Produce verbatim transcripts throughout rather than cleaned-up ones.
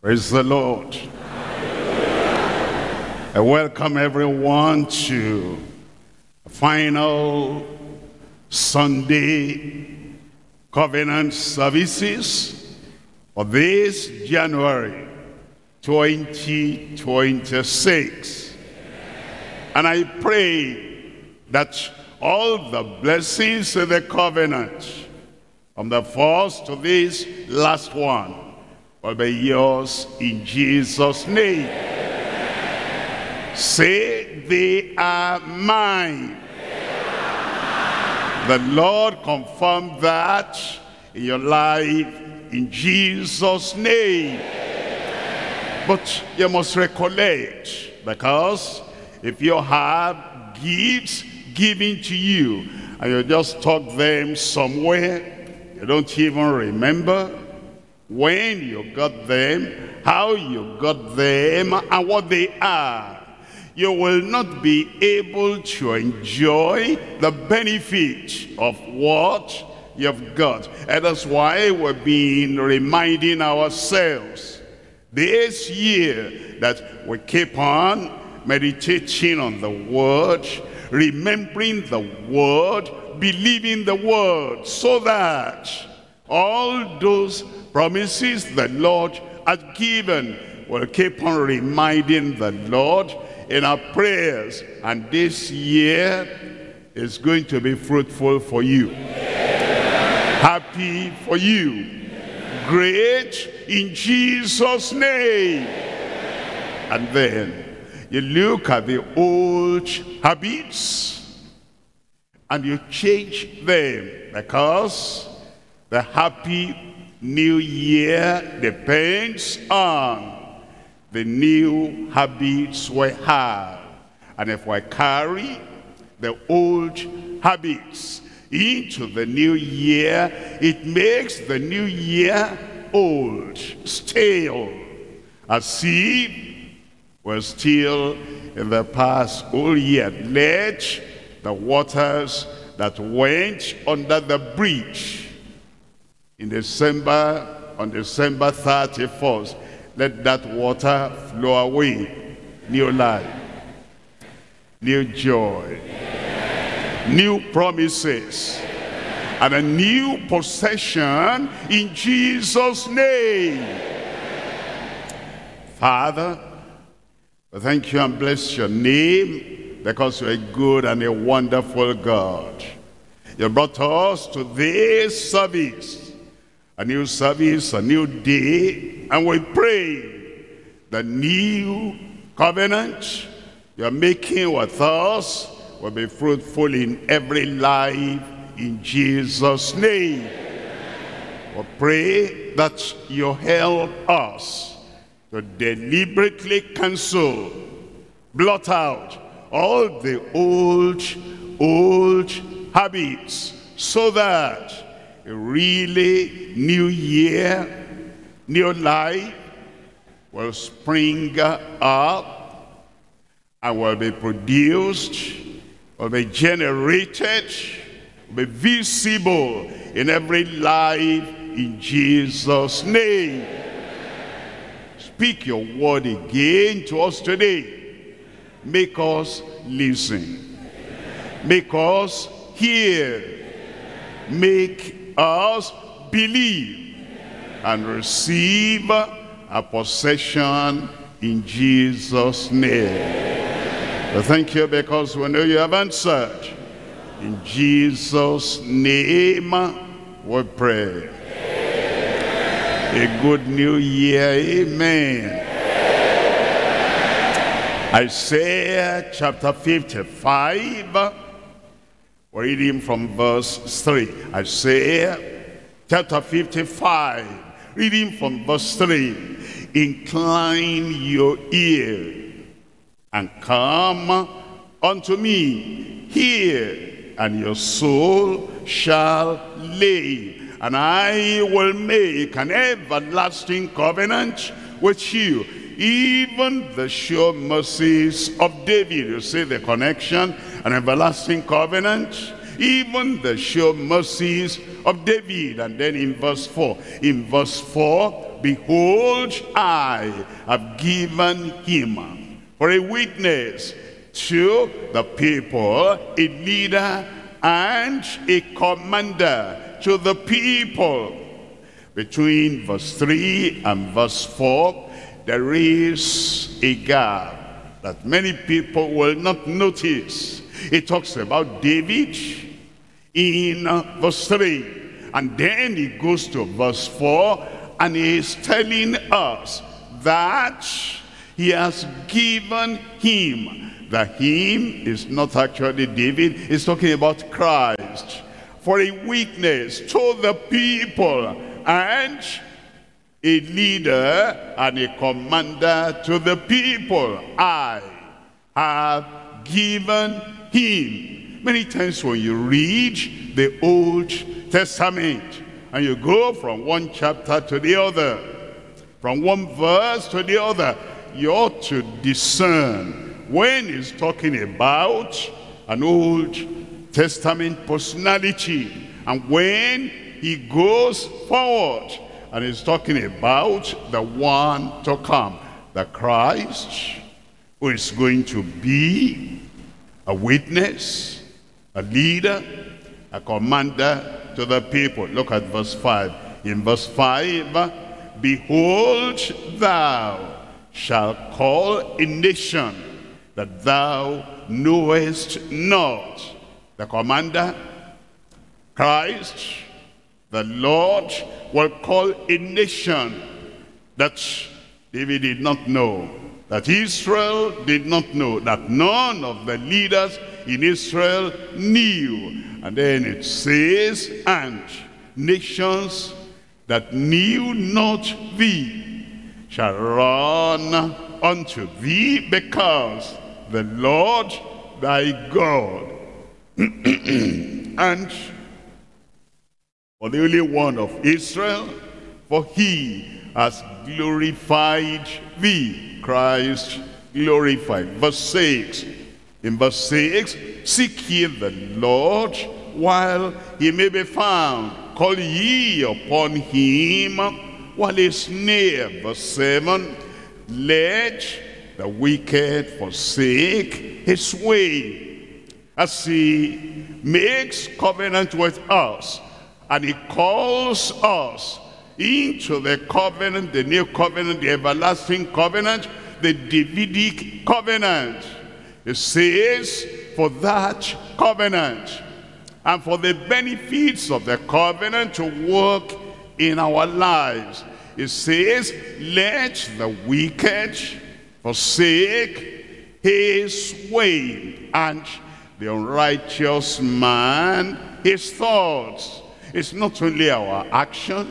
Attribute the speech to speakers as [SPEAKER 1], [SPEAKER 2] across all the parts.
[SPEAKER 1] Praise the Lord. I welcome everyone to the final Sunday covenant services for this January twenty twenty-six. And I pray that all the blessings of the covenant, from the first to this last one, will be yours in Jesus' name. Amen. Say, they are mine. They are mine. The Lord confirmed that in your life in Jesus' name. Amen. But you must recollect, because if you have gifts given to you and you just tuck them somewhere, you don't even remember when you got them, how you got them, and what they are, you will not be able to enjoy the benefit of what you've got. And that's why we've been reminding ourselves this year that we keep on meditating on the Word, remembering the Word, believing the Word, so that all those promises the Lord has given will keep on reminding the Lord in our prayers. And this year is going to be fruitful for you. Yeah. Happy for you. Yeah. Great in Jesus' name. Yeah. And then you look at the old habits and you change them, because the happy New Year depends on the new habits we have. And if we carry the old habits into the new year, it makes the new year old, stale, as if we're still in the past whole year. Let the waters that went under the bridge in December, on December thirty-first, let that water flow away. New life, new joy, new promises, and a new possession in Jesus' name. Father, we thank you and bless your name, because you're a good and a wonderful God. You brought us to this service, a new service, a new day, and we pray the new covenant you're making with us will be fruitful in every life in Jesus' name. We pray that you help us to deliberately cancel, blot out all the old, old habits, so that a really new year, new life will spring up and will be produced, will be generated, will be visible in every life in Jesus' name. Speak your word again to us today. Make us listen. Make us hear. Make us believe and receive a possession in Jesus' name. We thank you, because we know you have answered. In Jesus' name we pray. A good new year. Amen. Isaiah chapter fifty-five. We're reading from verse three. Isaiah chapter fifty-five, reading from verse three. Incline your ear and come unto me. Hear, and your soul shall live. And I will make an everlasting covenant with you, even the sure mercies of David. You see the connection, an everlasting covenant, even the sure mercies of David. And then in verse four, in verse four, behold, I have given him for a witness to the people, a leader and a commander to the people. Between verse three and verse four, there is a gap that many people will not notice. It talks about David in verse three. And then he goes to verse four, and he is telling us that he has given him. The him is not actually David, he's talking about Christ. For a witness to the people, and a leader and a commander to the people. I have given him. Many times when you read the Old Testament and you go from one chapter to the other, from one verse to the other, you ought to discern when he's talking about an Old Testament personality and when he goes forward and he's talking about the one to come, the Christ, who is going to be a witness, a leader, a commander to the people. Look at verse five. In verse five, behold, thou shalt call a nation that thou knowest not. The commander, Christ, the Lord, will call a nation that David did not know, that Israel did not know, that none of the leaders in Israel knew. And then it says, and nations that knew not thee shall run unto thee, because the Lord thy God and for the Holy One of Israel, for he has glorified thee. Christ glorified. Verse six. In verse six, seek ye the Lord while he may be found. Call ye upon him while he is near. Verse seven, let the wicked forsake his way. As he makes covenant with us, and he calls us into the covenant, the new covenant, the everlasting covenant, the Davidic covenant. It says, for that covenant and for the benefits of the covenant to work in our lives, it says, let the wicked forsake his way, and the unrighteous man his thoughts. It's not only our action,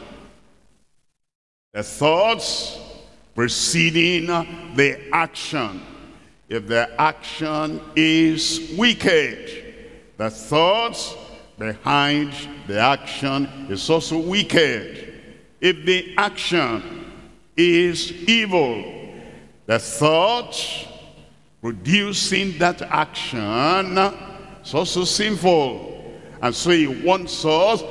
[SPEAKER 1] the thoughts preceding the action. If the action is wicked, the thoughts behind the action is also wicked. If the action is evil, the thought producing that action is also sinful. And so he wants us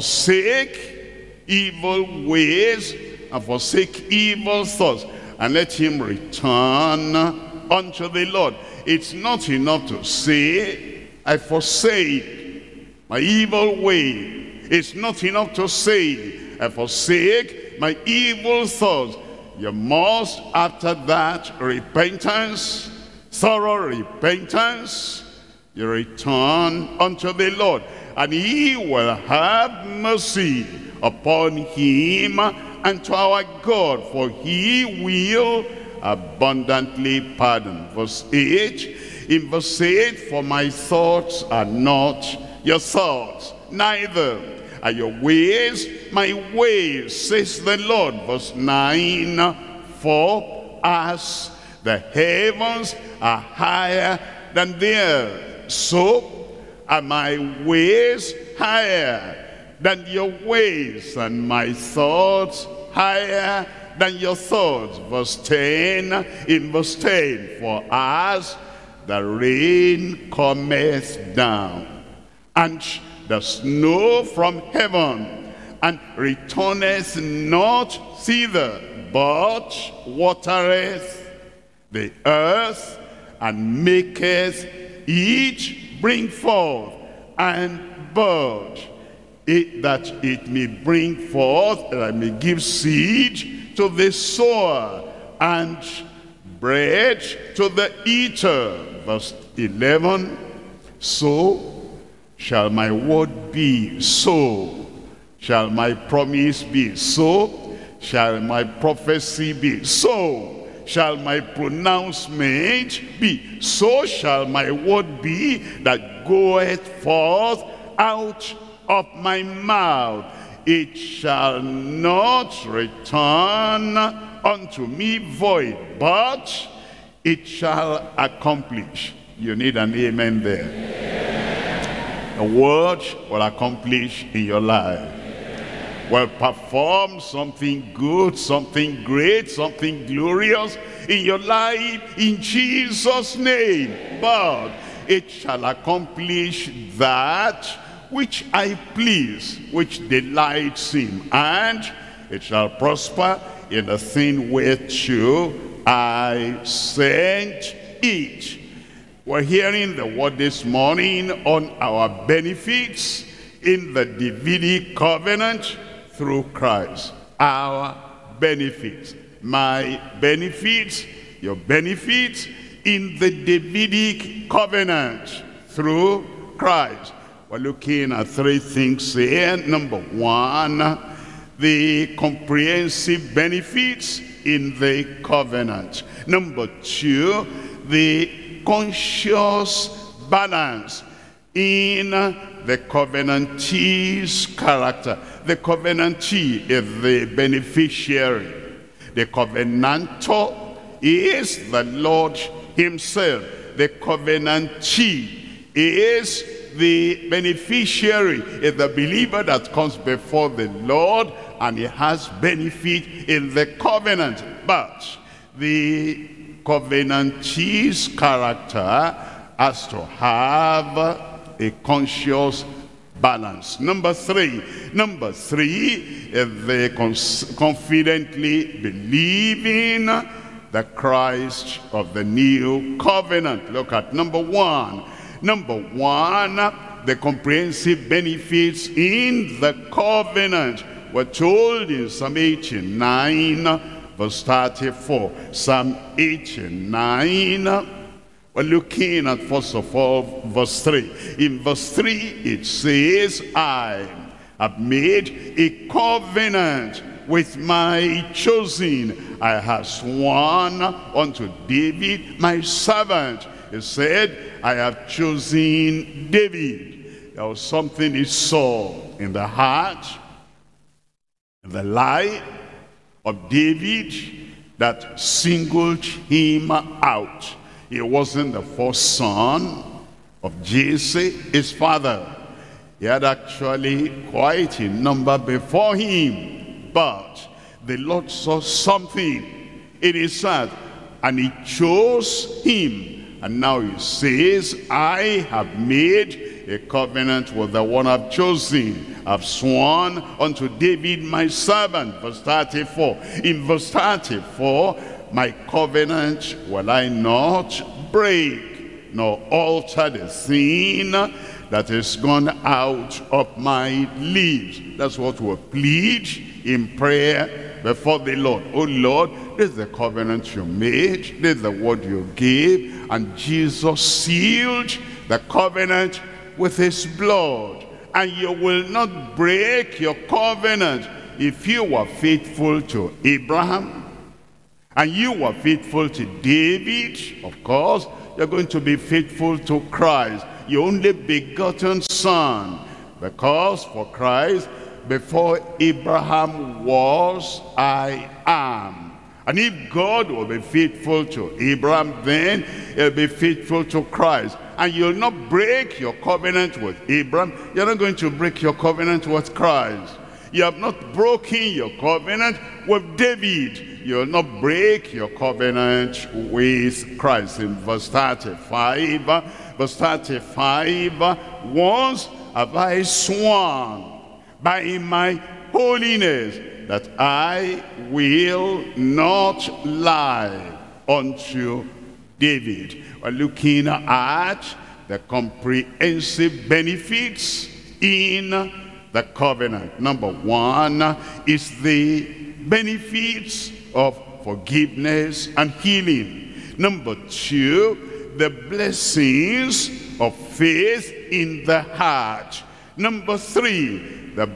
[SPEAKER 1] forsake evil ways and forsake evil thoughts, and let him return unto the Lord. It's not enough to say, I forsake my evil way. It's not enough to say, I forsake my evil thoughts. You must, after that repentance, thorough repentance, you return unto the Lord, and he will have mercy upon him and to our God, for he will abundantly pardon. Verse eight. In verse eight, for my thoughts are not your thoughts, neither are your ways my ways, says the Lord. Verse nine. For as the heavens are higher than the earth, so are my ways higher than your ways, and my thoughts higher than your thoughts. Verse ten. In verse ten, for as the rain cometh down, and the snow from heaven, and returneth not thither, but watereth the earth, and maketh each bring forth, and bud, it, that it may bring forth, that I may give seed to the sower, and bread to the eater. Verse eleven, so shall my word be, so shall my promise be, so shall my prophecy be, so shall my pronouncement be, so shall my word be that goeth forth out of my mouth. It shall not return unto me void, but it shall accomplish. You need an amen there. A word will accomplish in your life. Will perform something good, something great, something glorious in your life in Jesus' name. But it shall accomplish that which I please, which delights him, and it shall prosper in the thing whereto I sent it. We're hearing the word this morning on our benefits in the Davidic covenant through Christ. Our benefits, my benefits, your benefits in the Davidic covenant through Christ. We're looking at three things here. Number one, the comprehensive benefits in the covenant. Number two, the conscious balance in the covenantee's character. The covenantee is the beneficiary. The covenantor is the Lord himself. The covenantee is the beneficiary, is the believer that comes before the Lord, and he has benefit in the covenant. But the covenantee's character has to have a conscious balance. Number three, number three is the confidently believing the Christ of the new covenant. Look at number one. Number one, the comprehensive benefits in the covenant. We're told in Psalm eighty-nine, verse thirty-four. Psalm eighty-nine, we're looking at, first of all, verse three. In verse three, it says, I have made a covenant with my chosen. I have sworn unto David, my servant. He said, I have chosen David. There was something he saw in the heart, in the life of David, that singled him out. He wasn't the first son of Jesse, his father. He had actually quite a number before him. But the Lord saw something in his heart, and he chose him. And now he says, I have made a covenant with the one I've chosen. I've sworn unto David my servant. Verse thirty-four. In verse thirty-four, my covenant will I not break, nor alter the thing that is gone out of my lips. That's what we'll plead in prayer before the Lord. Oh Lord, this is the covenant you made, this is the word you gave, and Jesus sealed the covenant with his blood. And you will not break your covenant. If you were faithful to Abraham, and you were faithful to David, of course, you're going to be faithful to Christ, your only begotten son. Because for Christ, before Abraham was, I am. And if God will be faithful to Abraham, then he'll be faithful to Christ. And you'll not break your covenant with Abraham. You're not going to break your covenant with Christ. You have not broken your covenant with David. You'll not break your covenant with Christ. In verse thirty-five, verse thirty-five, once have I sworn by my holiness, that I will not lie unto David. We're looking at the comprehensive benefits in the covenant. Number one is the benefits of forgiveness and healing. Number two, the blessings of faith in the heart. Number three, the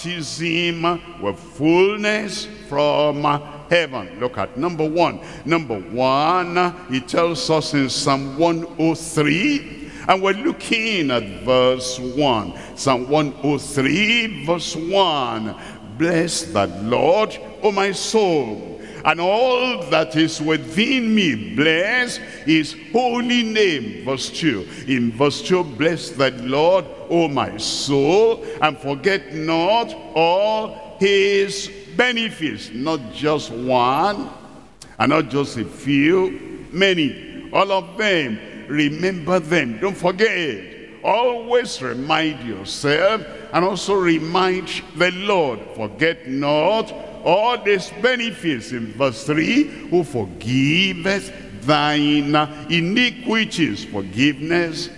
[SPEAKER 1] baptism with fullness from heaven. Look at number one. Number one, he tells us in Psalm one oh three, and we're looking at verse one. Psalm one oh three, verse one. Bless the Lord, O my soul, and all that is within me. Bless his holy name. Verse two. In verse two, bless the Lord, O my soul, and forget not all his benefits. Not just one, and not just a few, many. All of them. Remember them. Don't forget. Always remind yourself, and also remind the Lord. Forget not all these benefits. In verse three, who forgiveth thine iniquities. Forgiveness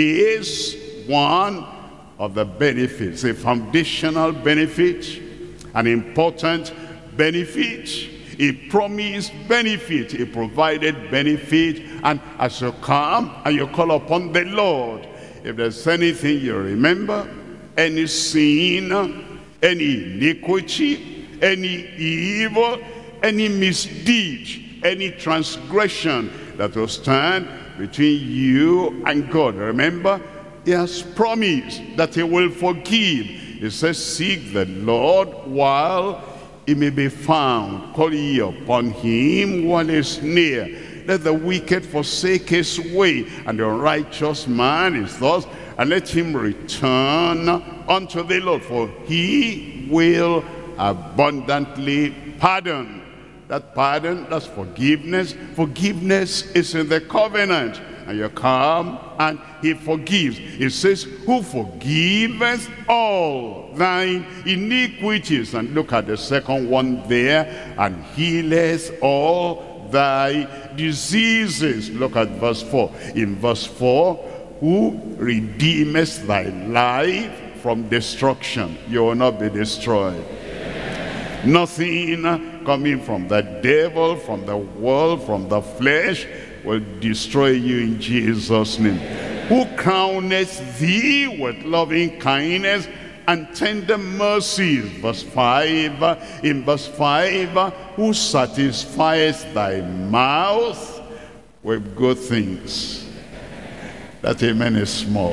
[SPEAKER 1] is one of the benefits, a foundational benefit, an important benefit, a promised benefit, a provided benefit. And as you come and you call upon the Lord, if there's anything you remember, any sin, any iniquity, any evil, any misdeed, any transgression that will stand between you and God, remember, he has promised that he will forgive. He says, seek the Lord while he may be found. Call ye upon him while he is near. Let the wicked forsake his way, and the unrighteous man his thoughts, and let him return unto the Lord, for he will abundantly pardon. That pardon, that's forgiveness. Forgiveness is in the covenant. And you come and he forgives. It says, who forgiveth all thine iniquities. And look at the second one there. And healeth all thy diseases. Look at verse four. In verse four, who redeemeth thy life from destruction. You will not be destroyed. Nothing coming from the devil, from the world, from the flesh will destroy you in Jesus' name. Who crowneth thee with loving kindness and tender mercies. Verse five. In verse five, who satisfies thy mouth with good things. That amen is small.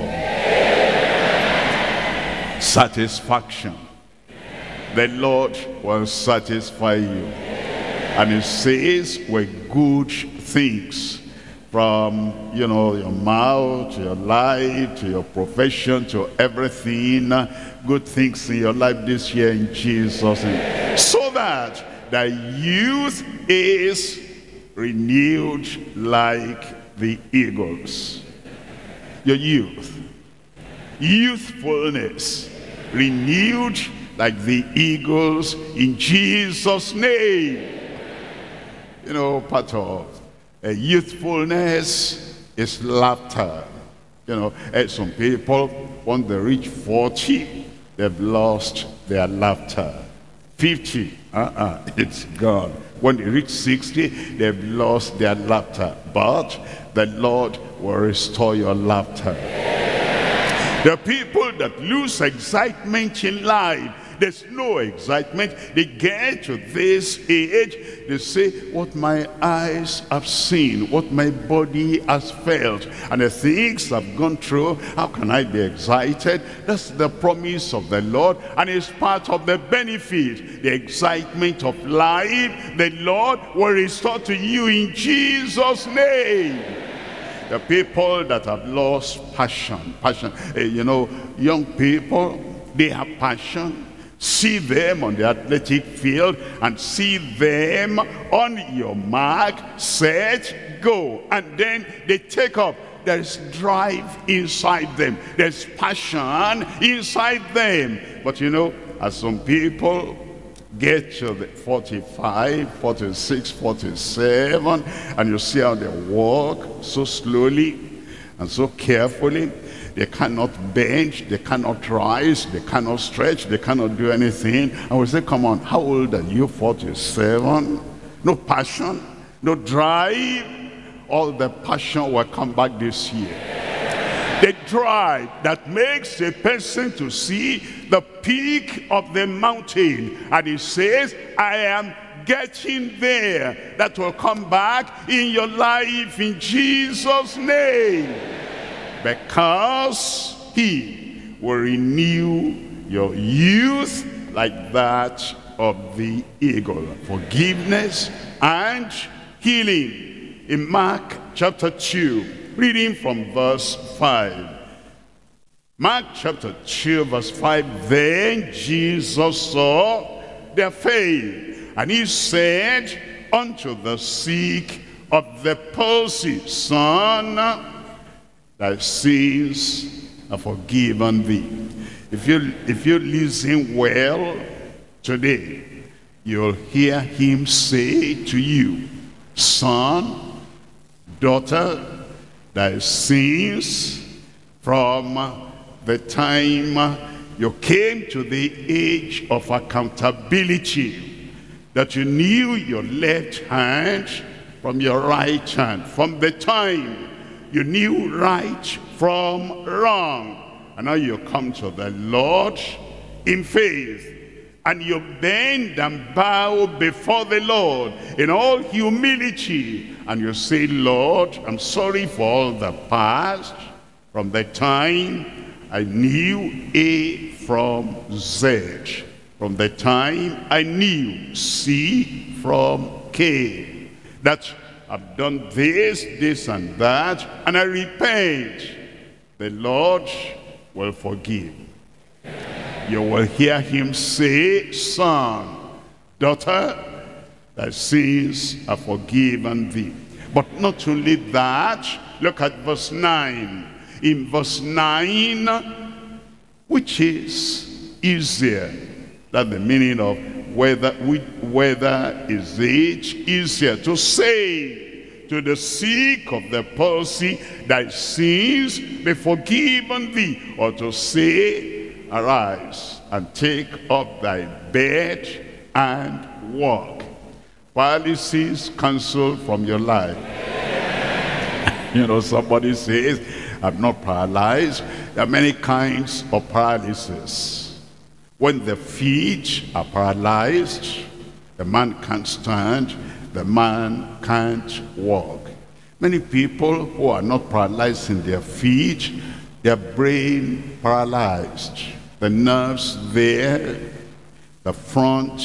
[SPEAKER 1] Satisfaction. The Lord will satisfy you. And it says with good things, from, you know, your mouth, to your life, to your profession, to everything. Good things in your life this year in Jesus' name. So that the youth is renewed like the eagles. Your youth. Youthfulness. Renewed like the eagles in Jesus' name. You know, part of uh, youthfulness is laughter. You know, uh, some people, when they reach forty, they've lost their laughter. fifty, uh-uh, it's gone. When they reach sixty, they've lost their laughter. But the Lord will restore your laughter. There are people that lose excitement in life. There's no excitement. They get to this age, they say, what my eyes have seen, what my body has felt, and the things I've gone through, how can I be excited? That's the promise of the Lord, and it's part of the benefit, the excitement of life. The Lord will restore to you in Jesus' name. The people that have lost passion, passion, uh, you know, young people, they have passion. See them on the athletic field and see them on your mark, set, go. And then they take up. There's drive inside them. There's passion inside them. But you know, as some people get to the forty-five, forty-six, forty-seven, and you see how they walk so slowly and so carefully. They cannot bend, they cannot rise, they cannot stretch, they cannot do anything. And we say, come on, how old are you? forty-seven? No passion, no drive. All the passion will come back this year. The drive that makes a person to see the peak of the mountain. And he says, I am getting there. That will come back in your life in Jesus' name. Because he will renew your youth like that of the eagle. Forgiveness and healing. In Mark chapter two, reading from verse five. Mark chapter two, verse five. Then Jesus saw their faith, and he said unto the sick of the palsy, Son, thy sins are forgiven thee. If you, if you listen well today, you'll hear him say to you, son, daughter, thy sins from the time you came to the age of accountability, that you knew your left hand from your right hand, from the time you knew right from wrong, and now you come to the Lord in faith, and you bend and bow before the Lord in all humility, and you say, Lord, I'm sorry for all the past, from the time I knew A from Z, from the time I knew C from K, that I've done this, this and that, and I repent. The Lord will forgive. You will hear him say, son, daughter, thy sins are forgiven thee. But not only that, look at verse nine. In verse nine, which is easier, that's the meaning of whether, whether is it easier to say to the sick of the palsy, thy sins be forgiven thee, or to say, arise and take up thy bed and walk. Paralysis cancelled from your life. You know, somebody says, I'm not paralyzed. There are many kinds of paralysis. When the feet are paralyzed, the man can't stand, the man can't walk. Many people who are not paralyzed in their feet, their brain paralyzed. The nerves there, the front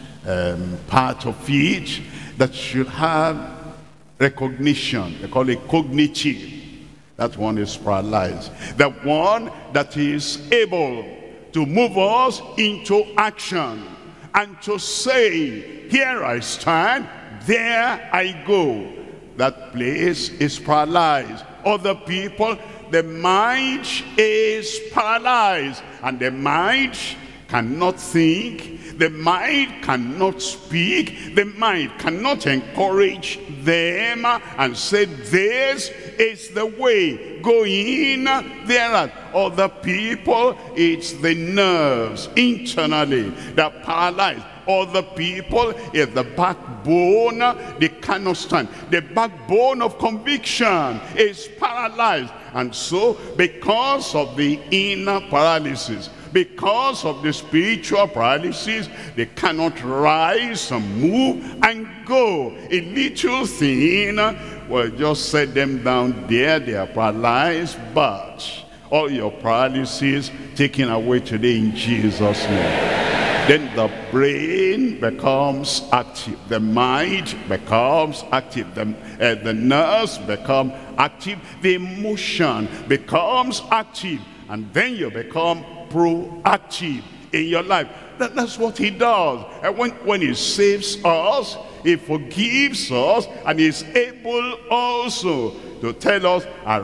[SPEAKER 1] um, part of it, that should have recognition. They call it cognitive. That one is paralyzed. The one that is able to move us into action and to say, here I stand, there I go. That place is paralyzed. Other people, the mind is paralyzed, and the mind cannot think, the mind cannot speak, the mind cannot encourage them and say, this is the way, go in there. Other people, it's the nerves internally that paralyze. Other people, it's the backbone, they cannot stand. The backbone of conviction is paralyzed. And so, because of the inner paralysis, because of the spiritual paralysis, they cannot rise and move and go. A little thing will just set them down there. They are paralyzed, but all your paralysis taken away today in Jesus' name. Then the brain becomes active, the mind becomes active, the, uh, the nerves become active, the emotion becomes active, and then you become proactive in your life. That, that's what he does. And when, when he saves us, he forgives us, and he's able also to tell us,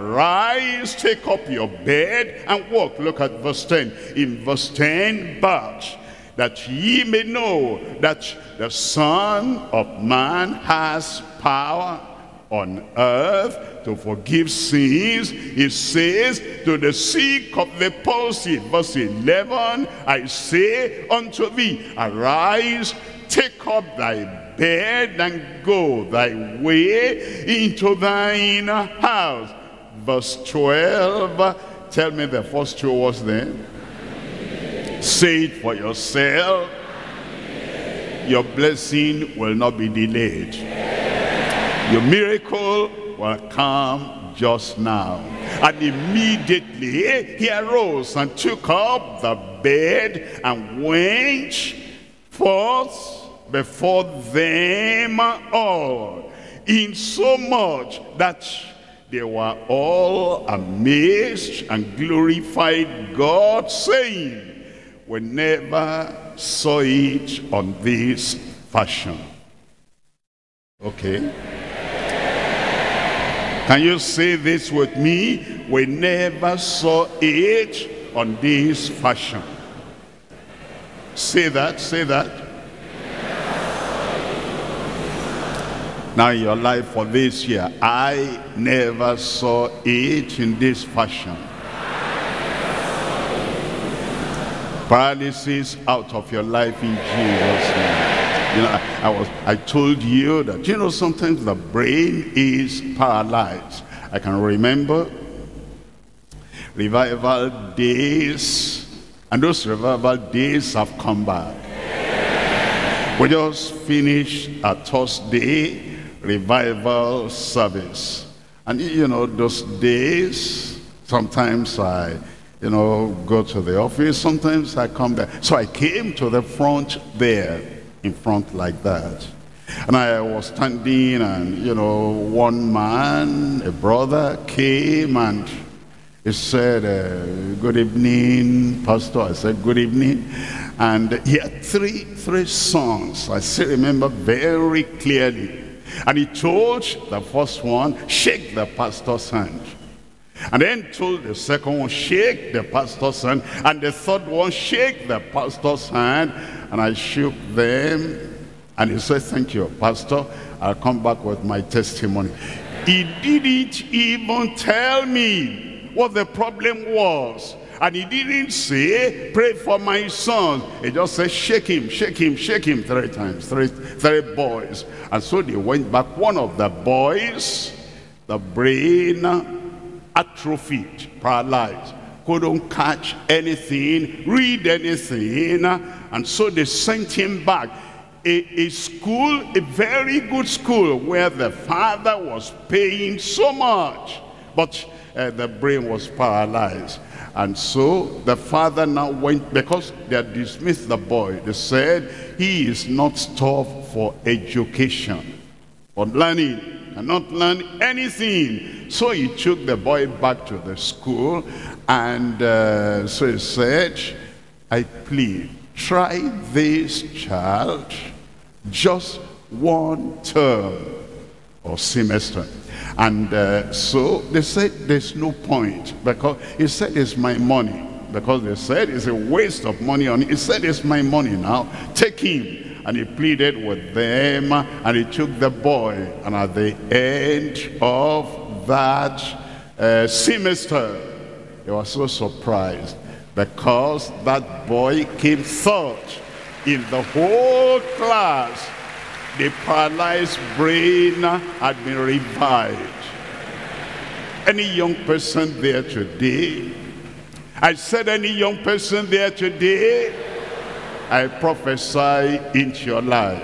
[SPEAKER 1] arise, take up your bed and walk. Look at verse ten. In verse ten, but that ye may know that the Son of Man has power on earth to forgive sins. He says to the sick of the palsy, verse eleven, I say unto thee, arise, take up thy bed, and go thy way into thine house. Verse twelve, tell me the first two words there. Say it for yourself. Your blessing will not be delayed. Your miracle will come just now. And immediately he arose and took up the bed and went forth before them all, insomuch that they were all amazed and glorified God, saying, we never saw it on this fashion. Okay? Can you say this with me? We never saw it on this fashion. Say that, say that. Now in your life for this year, I never saw it in this fashion. Paralysis out of your life in Jesus' name. You know, I, I was I told you that, you know, sometimes the brain is paralyzed. I can remember revival days, and those revival days have come back. We just finished a Thursday revival service, and you know, those days, sometimes I you know, go to the office, sometimes I come there. So I came to the front there, in front like that. And I was standing, and, you know, one man, a brother, came and he said, uh, good evening, Pastor. I said, good evening. And he had three, three songs. I still remember very clearly. And he told the first one, shake the pastor's hand. And then told the second one, shake the pastor's hand. And the third one, shake the pastor's hand. And I shook them. And he said, thank you, Pastor. I'll come back with my testimony. He didn't even tell me what the problem was. And he didn't say, pray for my son. He just said, shake him, shake him, shake him three times. Three, three boys. And so they went back. One of the boys, the brain atrophied, paralyzed, couldn't catch anything, read anything, and so they sent him back. A, a school, a very good school, where the father was paying so much, but uh, the brain was paralyzed. And so the father now went, because they had dismissed the boy, they said, he is not stopped for education, for learning. And not learn anything. So he took the boy back to the school, and uh, so he said, I plead, try this child just one term or semester. And uh, so they said there's no point, because he said it's my money, because they said it's a waste of money on it. He said it's my money now, take him. And he pleaded with them, and he took the boy. And at the end of that uh, semester, they were so surprised, because that boy came third in the whole class. The paralyzed brain had been revived. Any young person there today? I said, any young person there today? I prophesy into your life.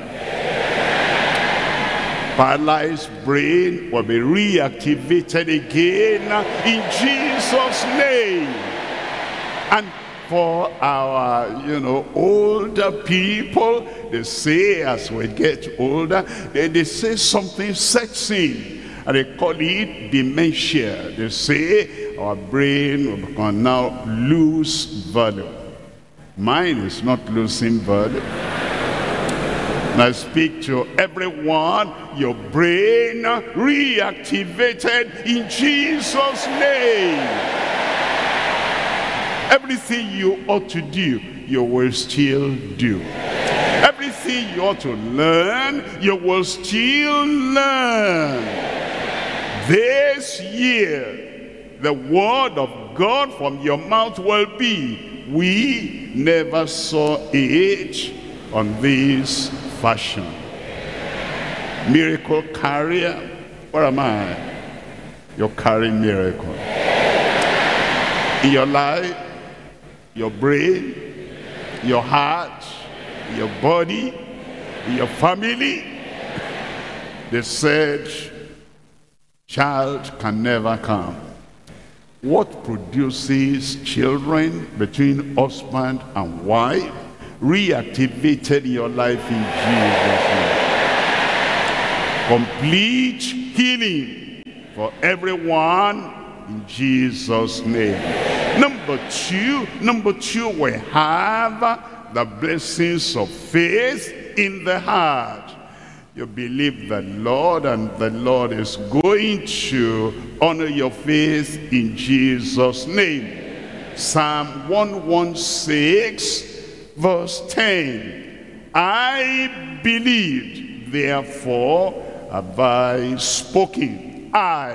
[SPEAKER 1] Paralyzed brain will be reactivated again in Jesus' name. And for our, you know, older people, they say as we get older, they, they say something sets in, and they call it dementia. They say our brain will now lose value. Mine is not losing value. And I speak to everyone, your brain reactivated in Jesus' name. Everything you ought to do, you will still do. Everything you ought to learn, you will still learn. This year, the word of God from your mouth will be, we never saw it on this fashion. Miracle carrier, where am I? You're carrying miracle. In your life, your brain, your heart, your body, your family. They said, child can never come. What produces children between husband and wife reactivated your life in Jesus' name. Complete healing for everyone in Jesus' name. Number two, number two, we have the blessings of faith in the heart. You believe the Lord, and the Lord is going to honor your faith in Jesus' name. Psalm one sixteen, verse ten. I believed, therefore have I spoken. I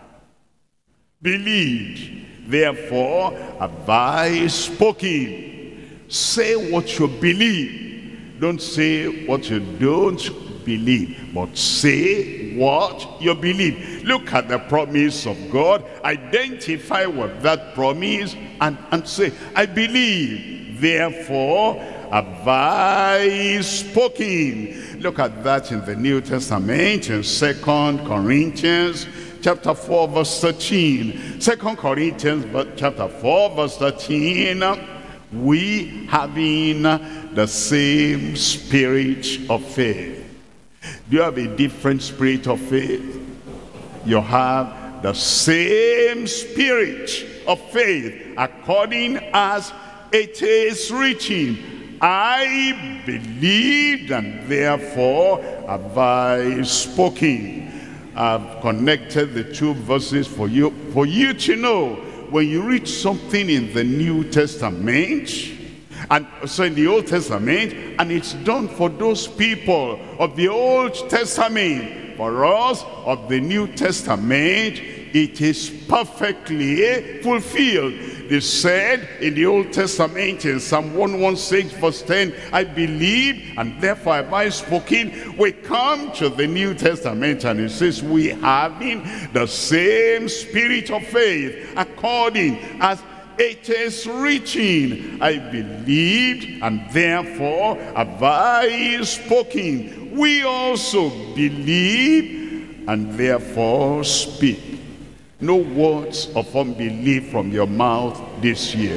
[SPEAKER 1] believed, therefore have I spoken. Say what you believe. Don't say what you don't believe, but say what you believe. Look at the promise of God, identify with that promise, and, and say, I believe, therefore have I spoken. Look at that in the New Testament in Second Corinthians chapter four verse thirteen. Second Corinthians chapter four verse thirteen. We having the same spirit of faith. Do you have a different spirit of faith? You have the same spirit of faith, according as it is written, I believed, and therefore have I spoken. I've connected the two verses for you, for you to know. When you read something in the New Testament, and so in the Old Testament, and it's done for those people of the Old Testament. For us of the New Testament, it is perfectly fulfilled. They said in the Old Testament in Psalm one sixteen verse ten, I believe, and therefore have I spoken. We come to the New Testament and it says, we having the same spirit of faith, according as it is written, I believed, and therefore have I spoken. We also believe, and therefore speak. No words of unbelief from your mouth this year.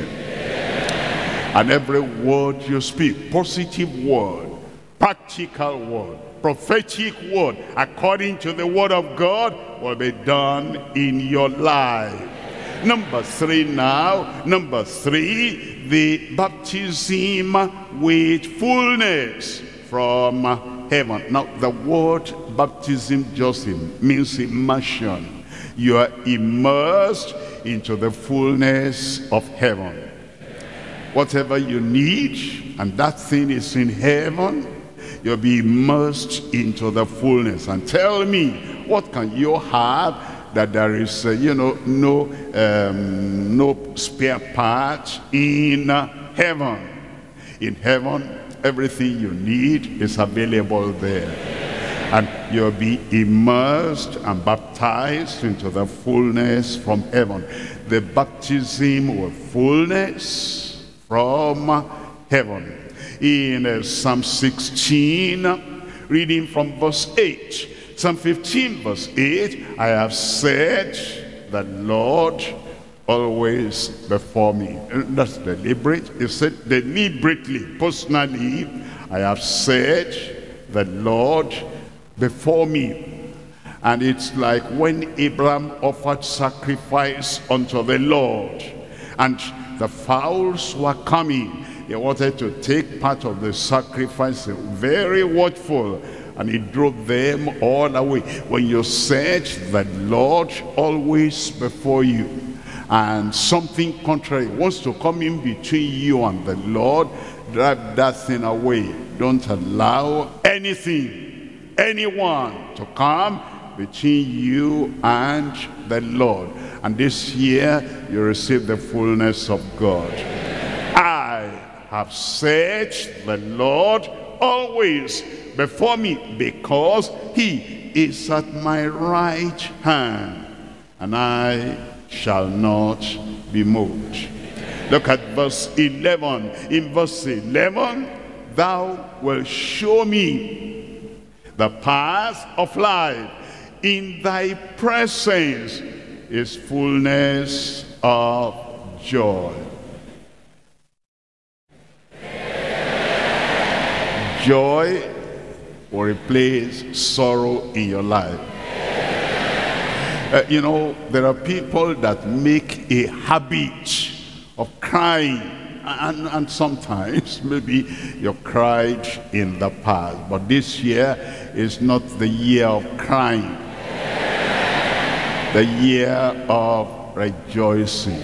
[SPEAKER 1] And every word you speak, positive word, practical word, prophetic word, according to the word of God, will be done in your life. Number three now, number three, the baptism with fullness from heaven. Now the word baptism just means immersion. You are immersed into the fullness of heaven. Whatever you need, and that thing is in heaven, you'll be immersed into the fullness. And tell me, what can you have that there is, uh, you know, no, um, no spare part in uh, heaven? In heaven, everything you need is available there. And you'll be immersed and baptized into the fullness from heaven. The baptism with fullness from heaven. In uh, Psalm sixteen, reading from verse eight. Psalm fifteen verse eight, I have said the Lord always before me. That's deliberate. He said deliberately, personally, I have said the Lord before me. And it's like when Abraham offered sacrifice unto the Lord, and the fowls were coming. He wanted to take part of the sacrifice, very watchful, and he drove them all away. When you set the Lord always before you, and something contrary wants to come in between you and the Lord, drive that thing away. Don't allow anything, anyone to come between you and the Lord. And this year, you receive the fullness of God. I have searched the Lord always before me, because he is at my right hand, and I shall not be moved. Look at verse eleven. In verse eleven, thou wilt show me the path of life. In thy presence is fullness of joy. Joy will replace sorrow in your life. Uh, you know, there are people that make a habit of crying, and, and sometimes maybe you cried in the past, but this year is not the year of crying, the year of rejoicing.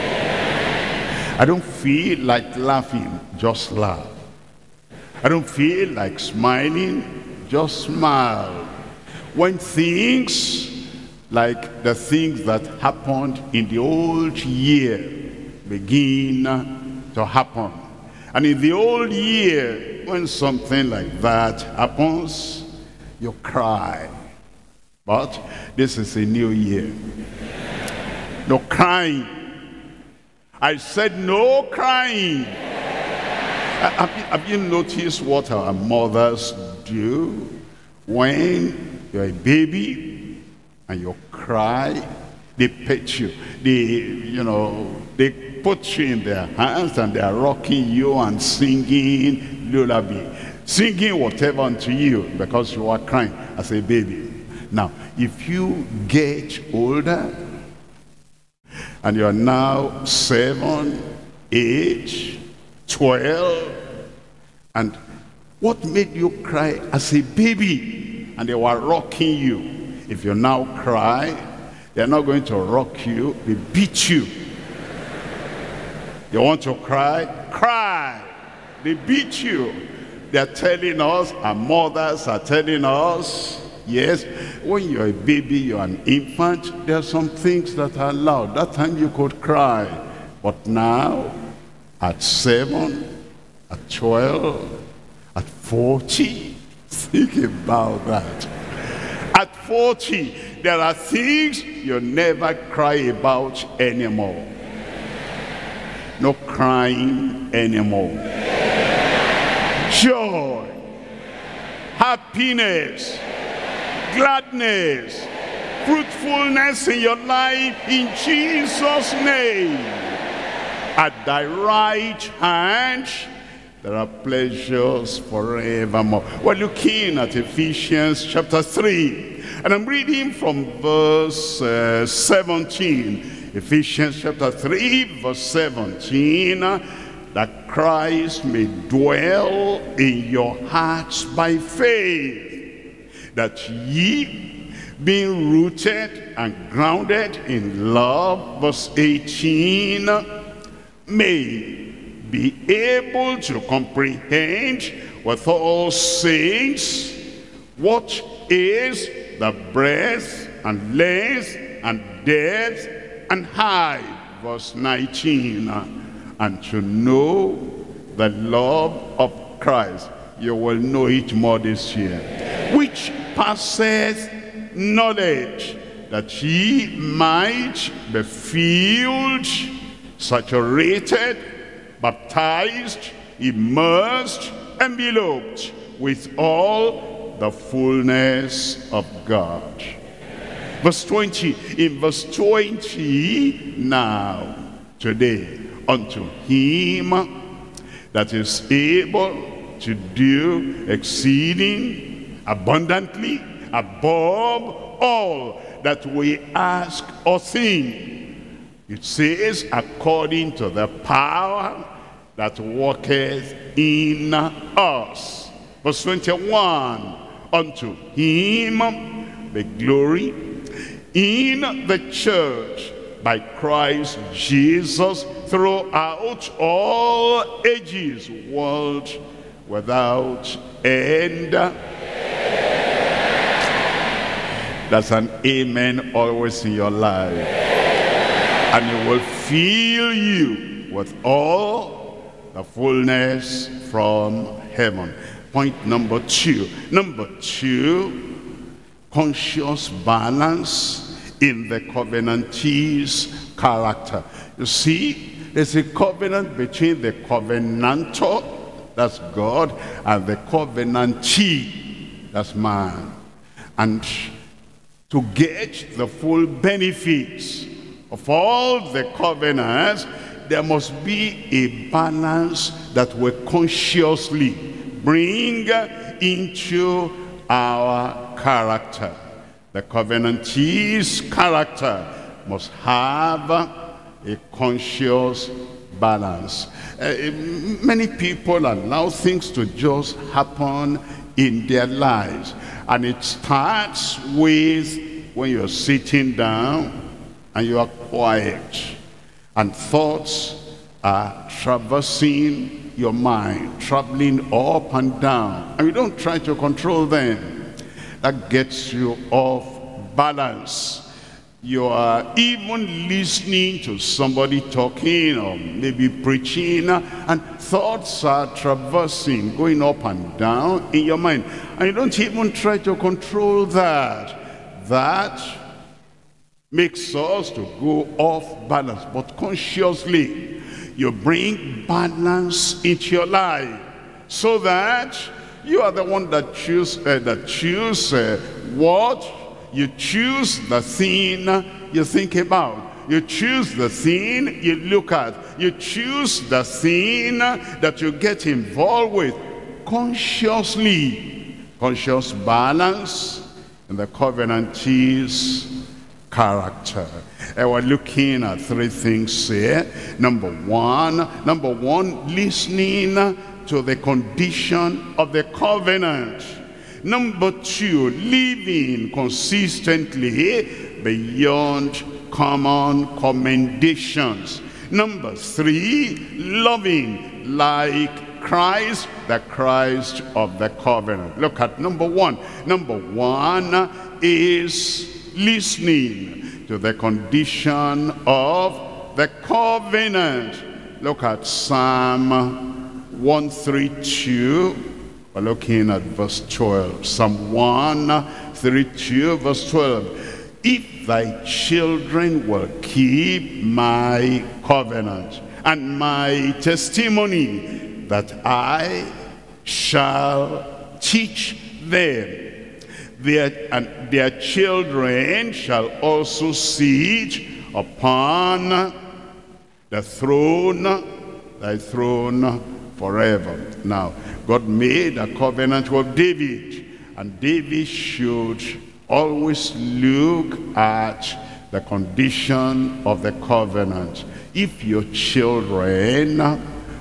[SPEAKER 1] I don't feel like laughing, just laugh. I don't feel like smiling, just smile. When things like the things that happened in the old year begin to happen, and in the old year, when something like that happens, you cry. But this is a new year. No crying. I said no crying. Have you, have you noticed what our mothers do when you're a baby and you cry? They pet you. They, you know, they put you in their hands and they are rocking you and singing lullaby, singing whatever unto you because you are crying as a baby. Now, if you get older and you are now seven, eight, twelve, and what made you cry as a baby and they were rocking you? If you now cry, they're not going to rock you, they beat you. You want to cry? Cry. They beat you. They're telling us, our mothers are telling us, yes, when you're a baby, you're an infant, there are some things that are allowed. That time you could cry. But now, at seven, at twelve, at forty, think about that. At forty, there are things you never cry about anymore. No crying anymore. Joy, happiness, gladness, fruitfulness in your life in Jesus' name. At thy right hand, there are pleasures forevermore. We're looking at Ephesians chapter three, and I'm reading from verse uh, seventeen. Ephesians chapter three, verse seventeen, that Christ may dwell in your hearts by faith, that ye, being rooted and grounded in love, verse eighteen, may be able to comprehend with all saints what is the breadth and length and depth and height, verse nineteen, and to know the love of Christ. You will know it more this year, which passeth knowledge, that ye might be filled, saturated, baptized, immersed, and beloved with all the fullness of God. Verse twenty, in verse twenty, now, today, unto him that is able to do exceeding abundantly above all that we ask or think. It says, according to the power that worketh in us. Verse twenty-one, unto him the glory in the church by Christ Jesus throughout all ages, world without end. That's an amen always in your life. And it will fill you with all the fullness from heaven. Point number two. Number two, conscious balance in the covenantee's character. You see, there's a covenant between the covenantor, that's God, and the covenantee, that's man. And to get the full benefits of all the covenants, there must be a balance that will consciously bring into our character. The covenantee's character must have a conscious balance. Uh, many people allow things to just happen in their lives, and it starts with when you're sitting down and you are quiet and thoughts are traversing your mind, traveling up and down, and you don't try to control them. That gets you off balance. You are even listening to somebody talking or maybe preaching, and thoughts are traversing, going up and down in your mind, and you don't even try to control that. That makes us to go off balance. But consciously, you bring balance into your life so that you are the one that choose uh, that choose uh, what you choose, the thing you think about. You choose the thing you look at. You choose the thing that you get involved with consciously. Conscious balance in the covenantee's character. And we're looking at three things here. Number one, number one, listening to the condition of the covenant. Number two, living consistently beyond common commendations. Number three, loving like Christ, the Christ of the covenant. Look at number one. Number one is listening to the condition of the covenant. Look at Psalm one thirty-two. We're looking at verse twelve. Psalm one thirty-two, verse twelve. If thy children will keep my covenant and my testimony, that I shall teach them, their, and their children shall also sit upon the throne, thy throne forever. Now, God made a covenant with David, and David should always look at the condition of the covenant. If your children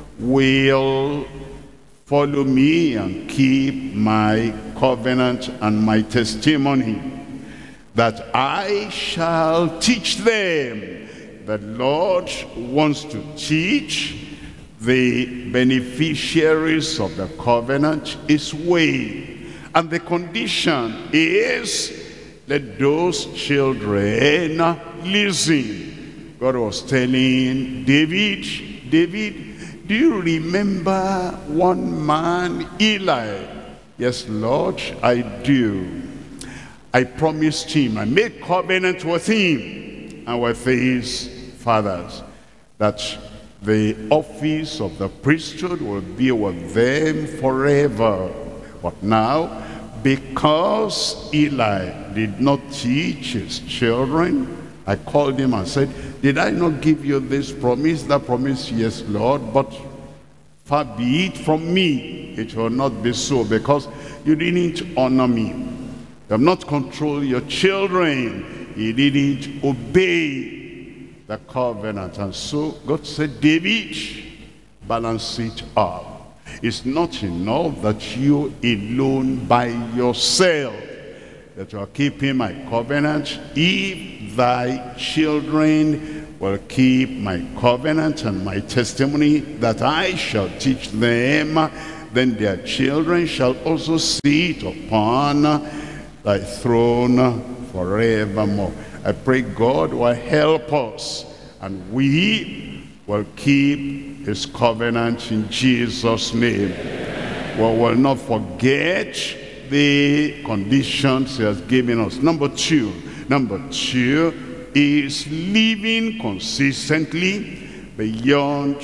[SPEAKER 1] will follow me and keep my covenant and my testimony, that I shall teach them. The Lord wants to teach the beneficiaries of the covenant his way. And the condition is, let those children listen. God was telling David, David, do you remember one man, Eli? Yes, Lord, I do. I promised him, I made covenant with him and with his fathers, that the office of the priesthood will be with them forever. But now, because Eli did not teach his children, I called him and said, did I not give you this promise? That promise, yes, Lord, but far be it from me. It will not be so, because you didn't honor me. You have not controlled your children. You didn't obey the covenant. And so God said, David, balance it up. It's not enough that you alone by yourself that you are keeping my covenant. If thy children will keep my covenant and my testimony that I shall teach them, then their children shall also sit upon thy throne forevermore. I pray God will help us, and we will keep his covenant in Jesus' name. We will not forget the conditions he has given us. Number two, number two is living consistently beyond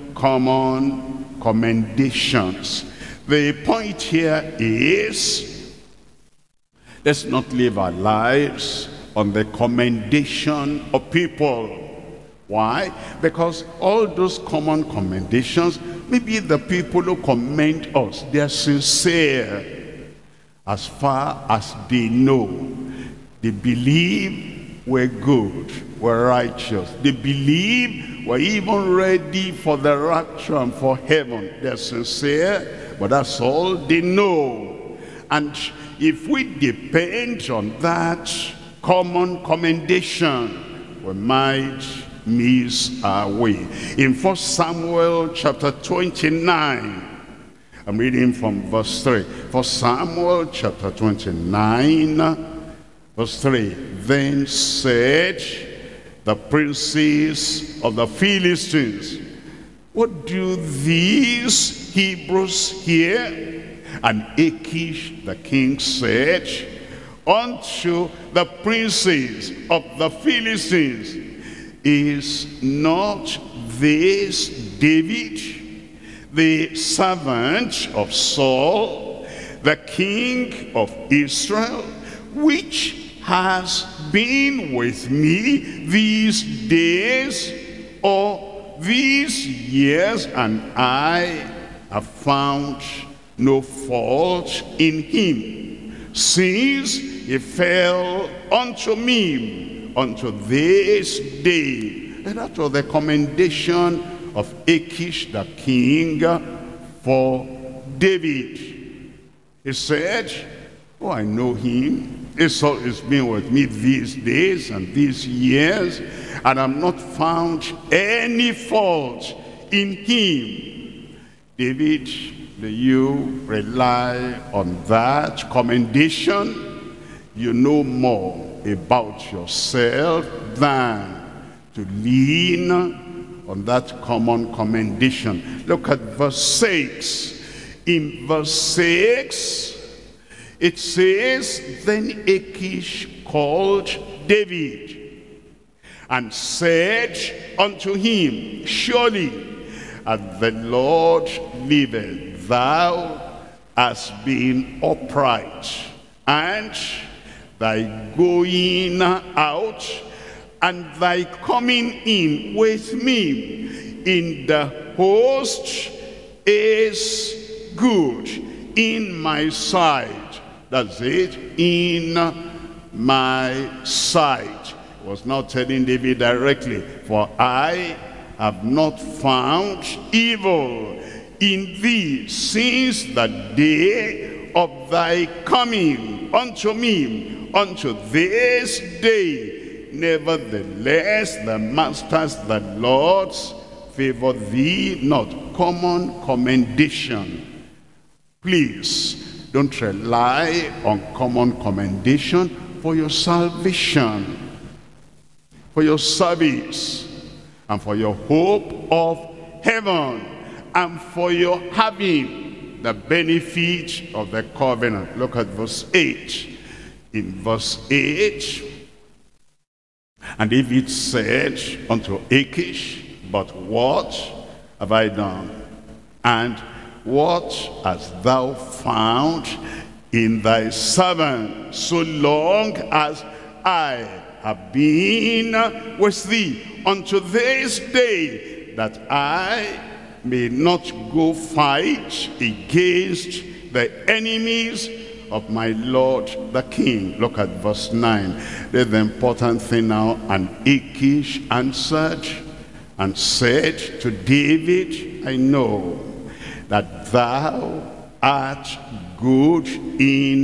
[SPEAKER 1] common commendations. The point here is, let's not live our lives on the commendation of people. Why? Because all those common commendations, maybe the people who commend us, they are sincere as far as they know. They believe we're good, we're righteous. They believe we're even ready for the rapture and for heaven. They're sincere, but that's all they know. And if we depend on that common commendation, we might miss our way. In First Samuel chapter twenty-nine, I'm reading from verse three. First Samuel chapter twenty-nine, verse three. Then said the princes of the Philistines, what do these Hebrews here? And Achish the king said unto the princes of the Philistines, is not this David, the servant of Saul, the king of Israel, which has been with me these days or these years, and I have found no fault in him, since he fell unto me unto this day. And that was the commendation of Achish the king for David. He said, oh, I know him. Esau has been with me these days and these years, and I've not found any fault in him. David, do you rely on that commendation? You know more about yourself than to lean on that common commendation. Look at verse six. In verse six, it says, then Achish called David and said unto him, surely as the Lord liveth, thou hast been upright, and thy going out and thy coming in with me in the host is good in my sight. That's it, in my sight. He was not telling David directly, for I have not found evil in thee since the day of thy coming unto me unto this day. Nevertheless, the masters, the lords, favor thee not. Common commendation. Please, don't rely on common commendation for your salvation, for your service, and for your hope of heaven, and for your having the benefit of the covenant. Look at verse eight. In verse eight, and David said unto Achish, but what have I done? And what hast thou found in thy servant, so long as I have been with thee unto this day, that I may not go fight against the enemies of my Lord the king? Look at verse nine. There's the important thing now. And Achish answered and said to David, I know that thou art good in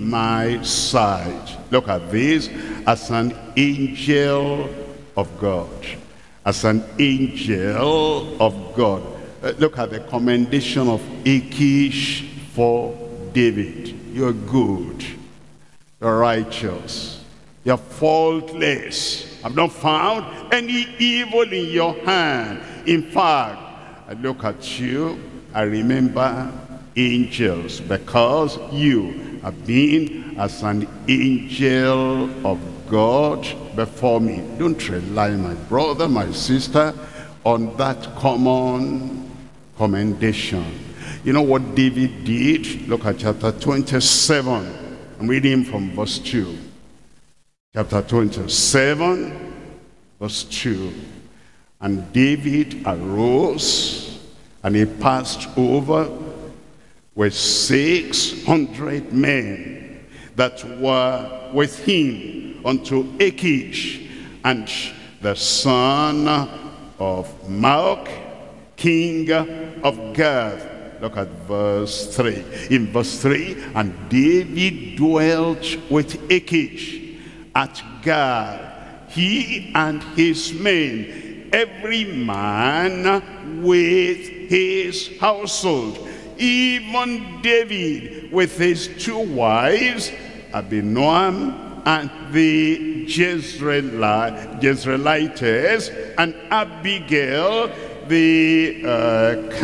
[SPEAKER 1] my sight. Look at this, as an angel of God. As an angel of God. Uh, look at the commendation of Achish for David. You're good. You're righteous. You're faultless. I've not found any evil in your hand. In fact, I look at you, I remember angels, because you have been as an angel of God before me. Don't rely, my brother, my sister, on that common commendation. You know what David did? Look at chapter twenty-seven. I'm reading from verse two. Chapter twenty-seven, verse two. And David arose, and he passed over with six hundred men that were with him unto Achish, and the son of Maok, king of Gath. Look at verse three. In verse three, and David dwelt with Achish at Gath, he and his men, every man with his household, even David with his two wives, Abinoam and the Jezreelite, Jezreelites, and Abigail the uh,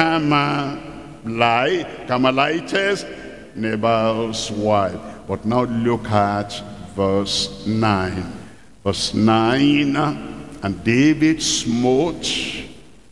[SPEAKER 1] Carmelite, Carmelites, Nabal's wife. But now look at verse nine. Verse nine, and David smote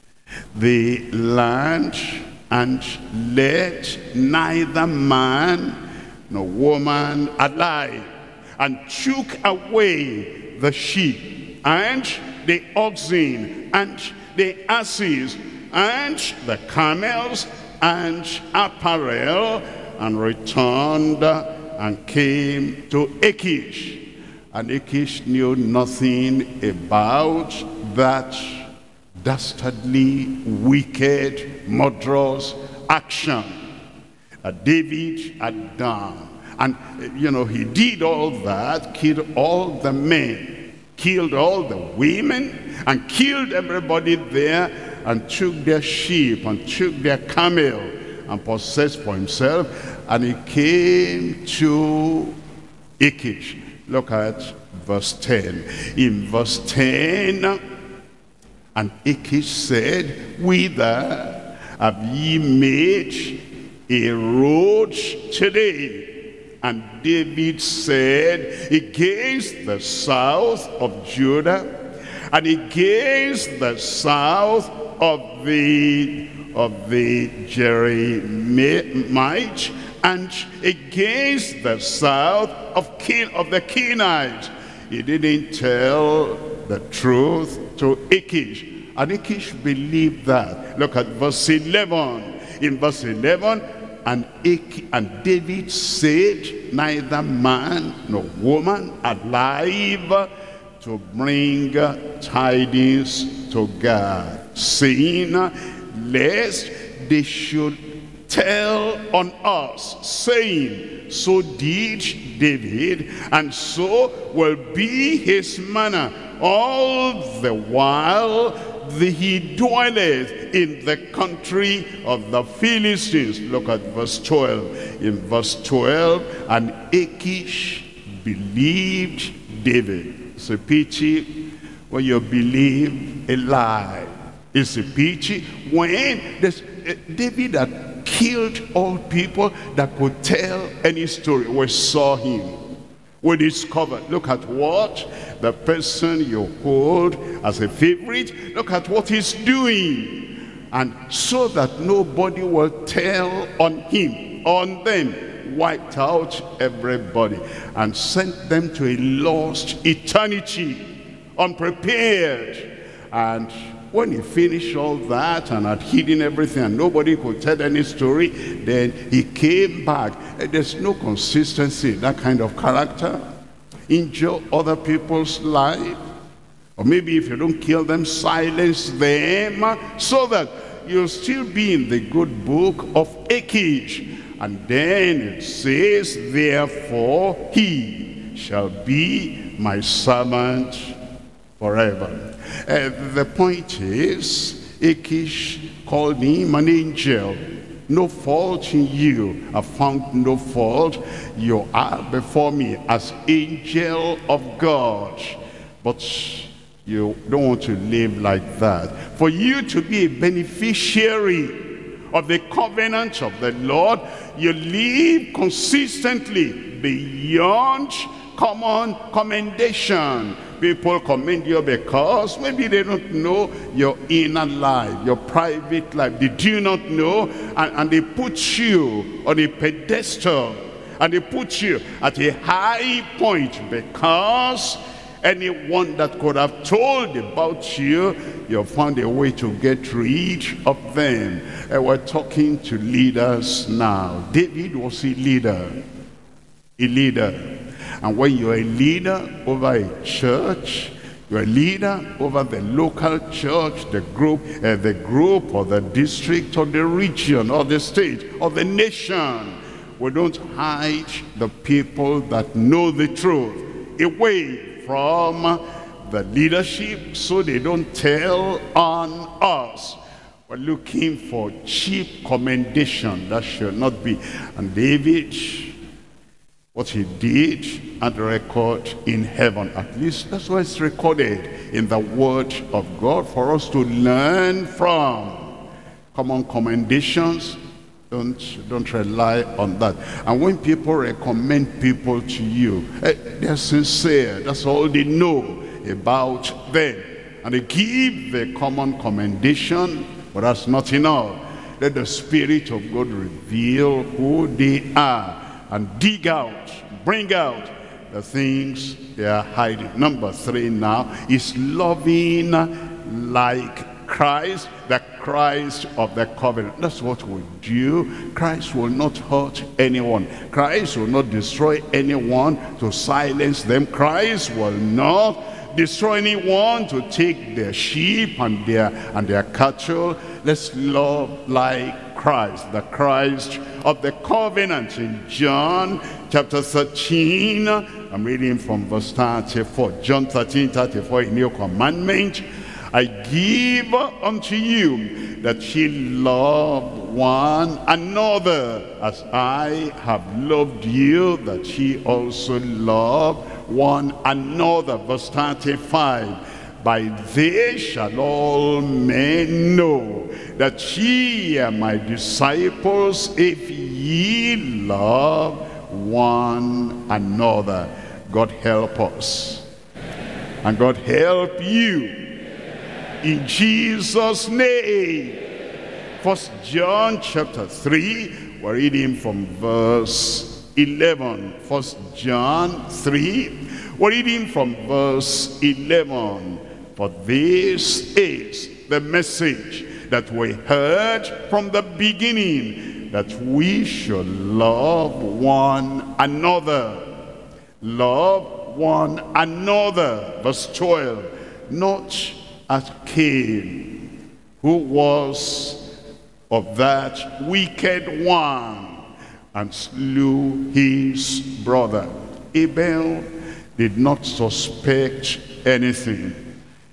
[SPEAKER 1] the land, and let neither man nor woman alive, and took away the sheep, and the oxen, and the asses, and the camels, and apparel, and returned and came to Achish. And Achish knew nothing about that dastardly, wicked, murderous action that David had done. And, you know, he did all that, killed all the men, killed all the women, and killed everybody there, and took their sheep, and took their camel, and possessed for himself. And he came to Achish. Look at verse ten. In verse ten, and Achish said, whither have ye made a road today? And David said, against the south of Judah, and against the south of the of the Jeremites, and against the south of King of the Kenites. He didn't tell the truth to Achish, and Achish believed that. Look at verse eleven. In verse eleven, and Ach and David said, neither man nor woman alive to bring tidings to God, saying, lest they should tell on us, saying, so did David, and so will be his manner all the while that he dwelleth in the country of the Philistines. Look at verse twelve. In verse twelve, and Achish believed David. It's a pity when you believe a lie. It's a pity when this, uh, David had killed all people that could tell any story. We saw him. We discovered. Look at what the person you hold as a favorite, look at what he's doing. And so that nobody will tell on him, on them, wiped out everybody and sent them to a lost eternity, unprepared. And when he finished all that and had hidden everything and nobody could tell any story, then he came back. There's no consistency in that kind of character. Injure other people's life. Or maybe if you don't kill them, silence them, so that you'll still be in the good book of Achish. And then it says, therefore he shall be my servant forever. Uh, the point is, Achish called him an angel. No fault in you. I found no fault. You are before me as angel of God. But you don't want to live like that. For you to be a beneficiary of the covenant of the Lord, you live consistently beyond common commendation. People commend you because maybe they don't know your inner life, your private life. They do not know, and, and they put you on a pedestal, and they put you at a high point because anyone that could have told about you, you found a way to get rid of them. And we're talking to leaders now. David was a leader. A leader. And when you're a leader over a church, you're a leader over the local church, the group, uh, the group or the district or the region or the state or the nation. We don't hide the people that know the truth away from the leadership so they don't tell on us. We're looking for cheap commendation. That should not be. And David, what he did had a record in heaven. At least that's why it's recorded in the word of God for us to learn from. Common commendations, don't, don't rely on that. And when people recommend people to you, eh, they're sincere. That's all they know about them. And they give the common commendation, but that's not enough. Let the Spirit of God reveal who they are and dig out, bring out the things they are hiding. Number three now is loving like Christ, the Christ of the covenant. That's what we do. Christ will not hurt anyone. Christ will not destroy anyone to silence them. Christ will not destroy anyone to take their sheep and their and their cattle. Let's love like Christ, the Christ of the covenant. In John chapter thirteen, I'm reading from verse thirty-four. John thirteen, thirty-four, a new commandment I give unto you, that ye love one another as I have loved you, that ye also love one another. Verse thirty-five. By this shall all men know that ye are my disciples, if ye love one another. God help us. And God help you. In Jesus' name. First John chapter three, we're reading from verse eleven. First John three, we're reading from verse eleven. For this is the message that we heard from the beginning, that we should love one another. Love one another. Verse twelve. Not as Cain, who was of that wicked one, and slew his brother. Abel did not suspect anything.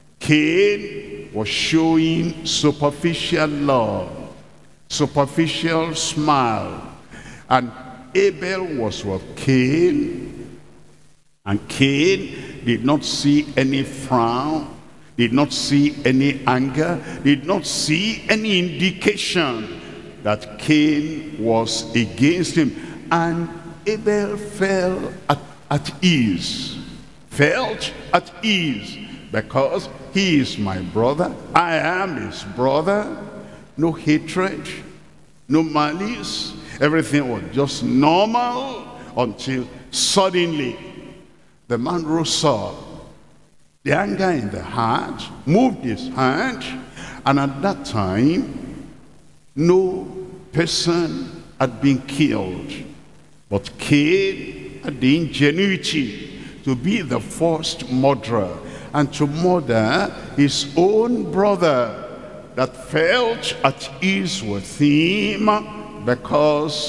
[SPEAKER 1] Cain was showing superficial love, superficial smile. And Abel was with Cain. And Cain did not see any frown, did not see any anger, did not see any indication that Cain was against him. And Abel fell at, at ease, felt at ease, because he is my brother, I am his brother. No hatred, no malice. Everything was just normal until suddenly the man rose up. The anger in the heart moved his hand, and at that time no person had been killed, but Cain had the ingenuity to be the first murderer, and to murder his own brother that felt at ease with him because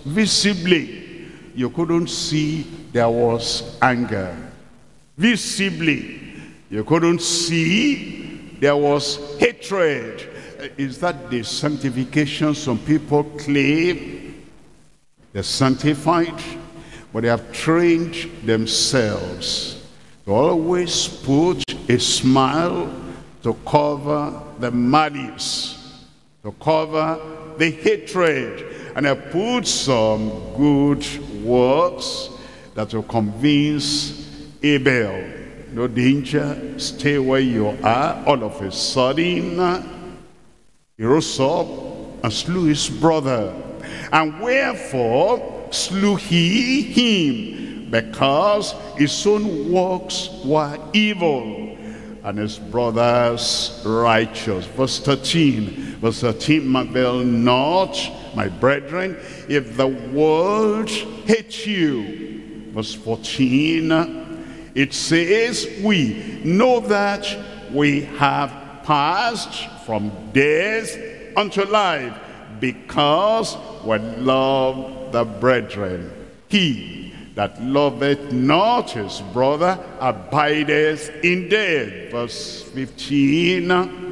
[SPEAKER 1] visibly, you couldn't see there was anger. Visibly, you couldn't see there was hatred. Is that the sanctification some people claim? They're sanctified, but they have trained themselves to always put a smile to cover the malice, to cover the hatred, and they put some good works that will convince Abel, no danger, stay where you are. All of a sudden, he rose up and slew his brother. And wherefore slew he him? Because his own works were evil, and his brother's righteous. Verse thirteen. Verse thirteen, marvel not, my brethren, if the world hates you. Verse fourteen, it says, we know that we have passed from death unto life, because we love the brethren. He that loveth not his brother abideth in death. Verse fifteen,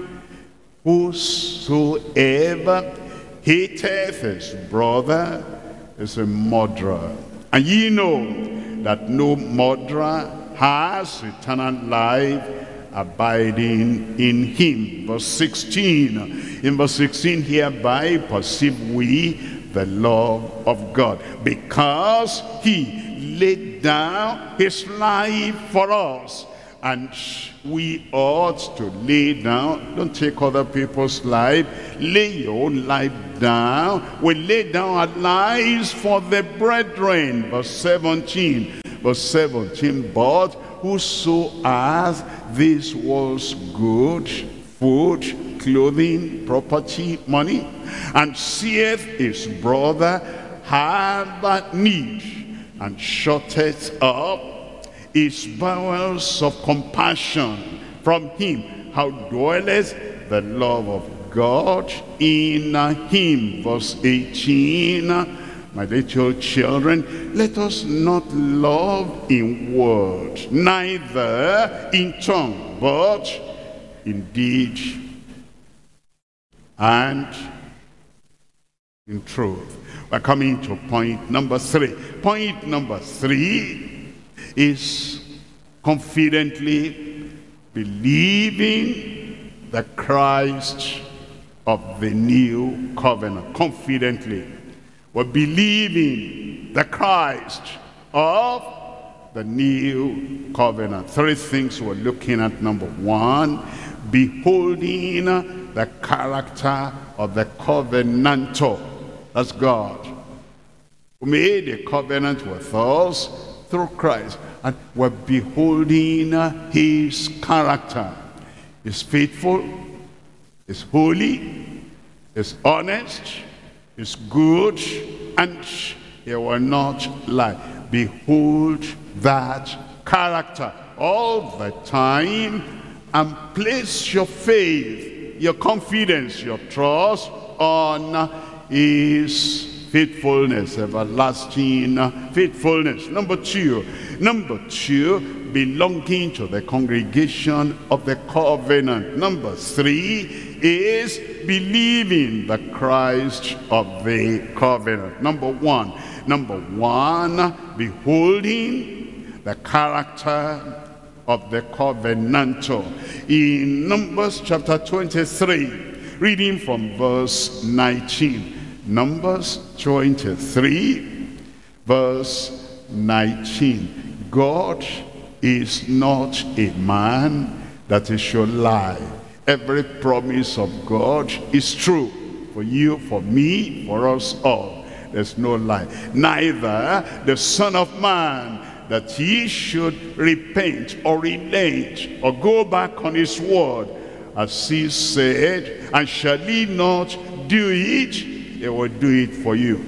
[SPEAKER 1] whosoever hateth his brother is a murderer. And ye know that no murderer has eternal life abiding in him. Verse sixteen. In verse sixteen, hereby perceive we the love of God, because he laid down his life for us, and we ought to lay down. Don't take other people's life, lay your own life down. We lay down our lives for the brethren. Verse seventeen. Verse seventeen, but whoso hath this world's good, food, clothing, property, money, and seeth his brother have need, and shutteth up his bowels of compassion from him, how dwelleth the love of God in him? Verse eighteen, my little children, let us not love in word, neither in tongue, but in deed and in truth. We're coming to point number three. Point number three is confidently believing the Christ of the new covenant. Confidently. We're believing the Christ of the new covenant. Three things we're looking at. Number one, beholding the character of the covenanter. That's God, who made a covenant with us through Christ. And we're beholding his character. He's faithful, he's holy, he's honest, he's good, and he will not lie. Behold that character all the time, and place your faith, your confidence, your trust on his faithfulness, everlasting faithfulness. Number two, number two, belonging to the congregation of the covenant. Number three is believing the Christ of the covenant. Number one, number one, beholding the character of the covenanter. In Numbers chapter twenty-three, reading from verse nineteen. Numbers twenty-three, verse nineteen. God is not a man that he should lie. Every promise of God is true for you, for me, for us all. There's no lie. Neither the Son of Man that he should repent or relent or go back on his word. As he said, and shall he not do it, he will do it for you.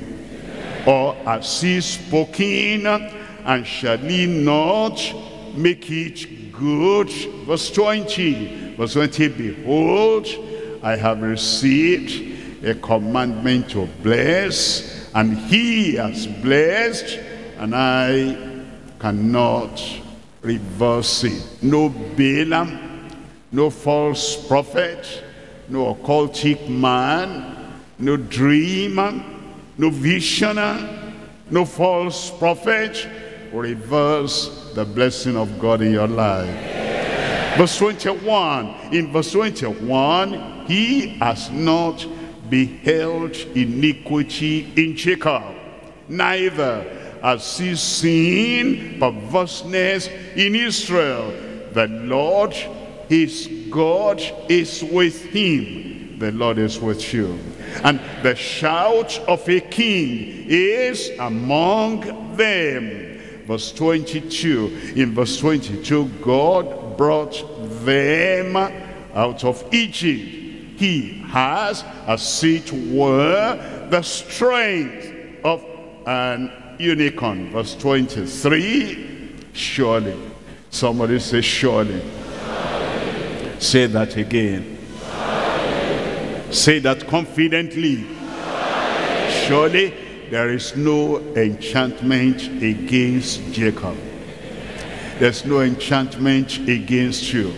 [SPEAKER 1] Or as he spoken, and shall he not make it good? Verse twenty. Verse twenty, behold, I have received a commandment to bless and he has blessed, and I cannot reverse it. No Balaam, no false prophet, no occultic man, no dreamer, no visioner, no false prophet will reverse the blessing of God in your life. Verse twenty-one, in verse twenty-one, he has not beheld iniquity in Jacob, neither has he seen perverseness in Israel. The Lord his God is with him. The Lord is with you. And the shout of a king is among them. Verse twenty-two. In verse twenty-two, God brought them out of Egypt. He has, as it were, the strength of an unicorn. Verse twenty-three, surely. Somebody say surely. Surely. Say that again. Surely. Say that confidently. Surely. Surely there is no enchantment against Jacob. There's no enchantment against you.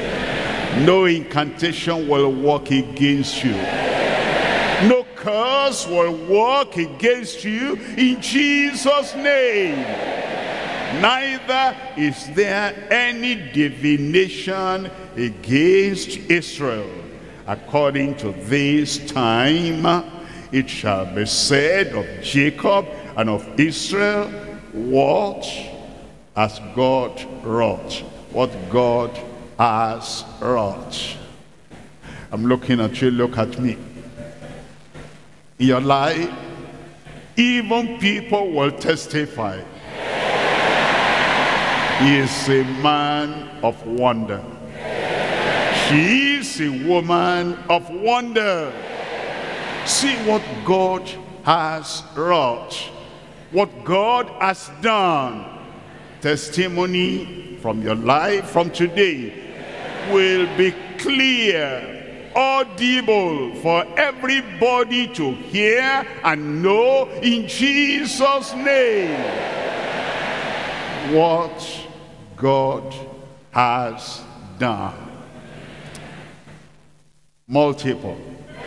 [SPEAKER 1] No incantation will work against you. No curse will work against you in Jesus' name. Neither is there any divination against Israel. According to this time, it shall be said of Jacob and of Israel, what has God wrought? What God has wrought. I'm looking at you, look at me. In your life, even people will testify. He is a man of wonder. She is a woman of wonder. See what God has wrought, what God has done. Testimony from your life from today will be clear, audible for everybody to hear and know in Jesus' name what God has done. Multiple,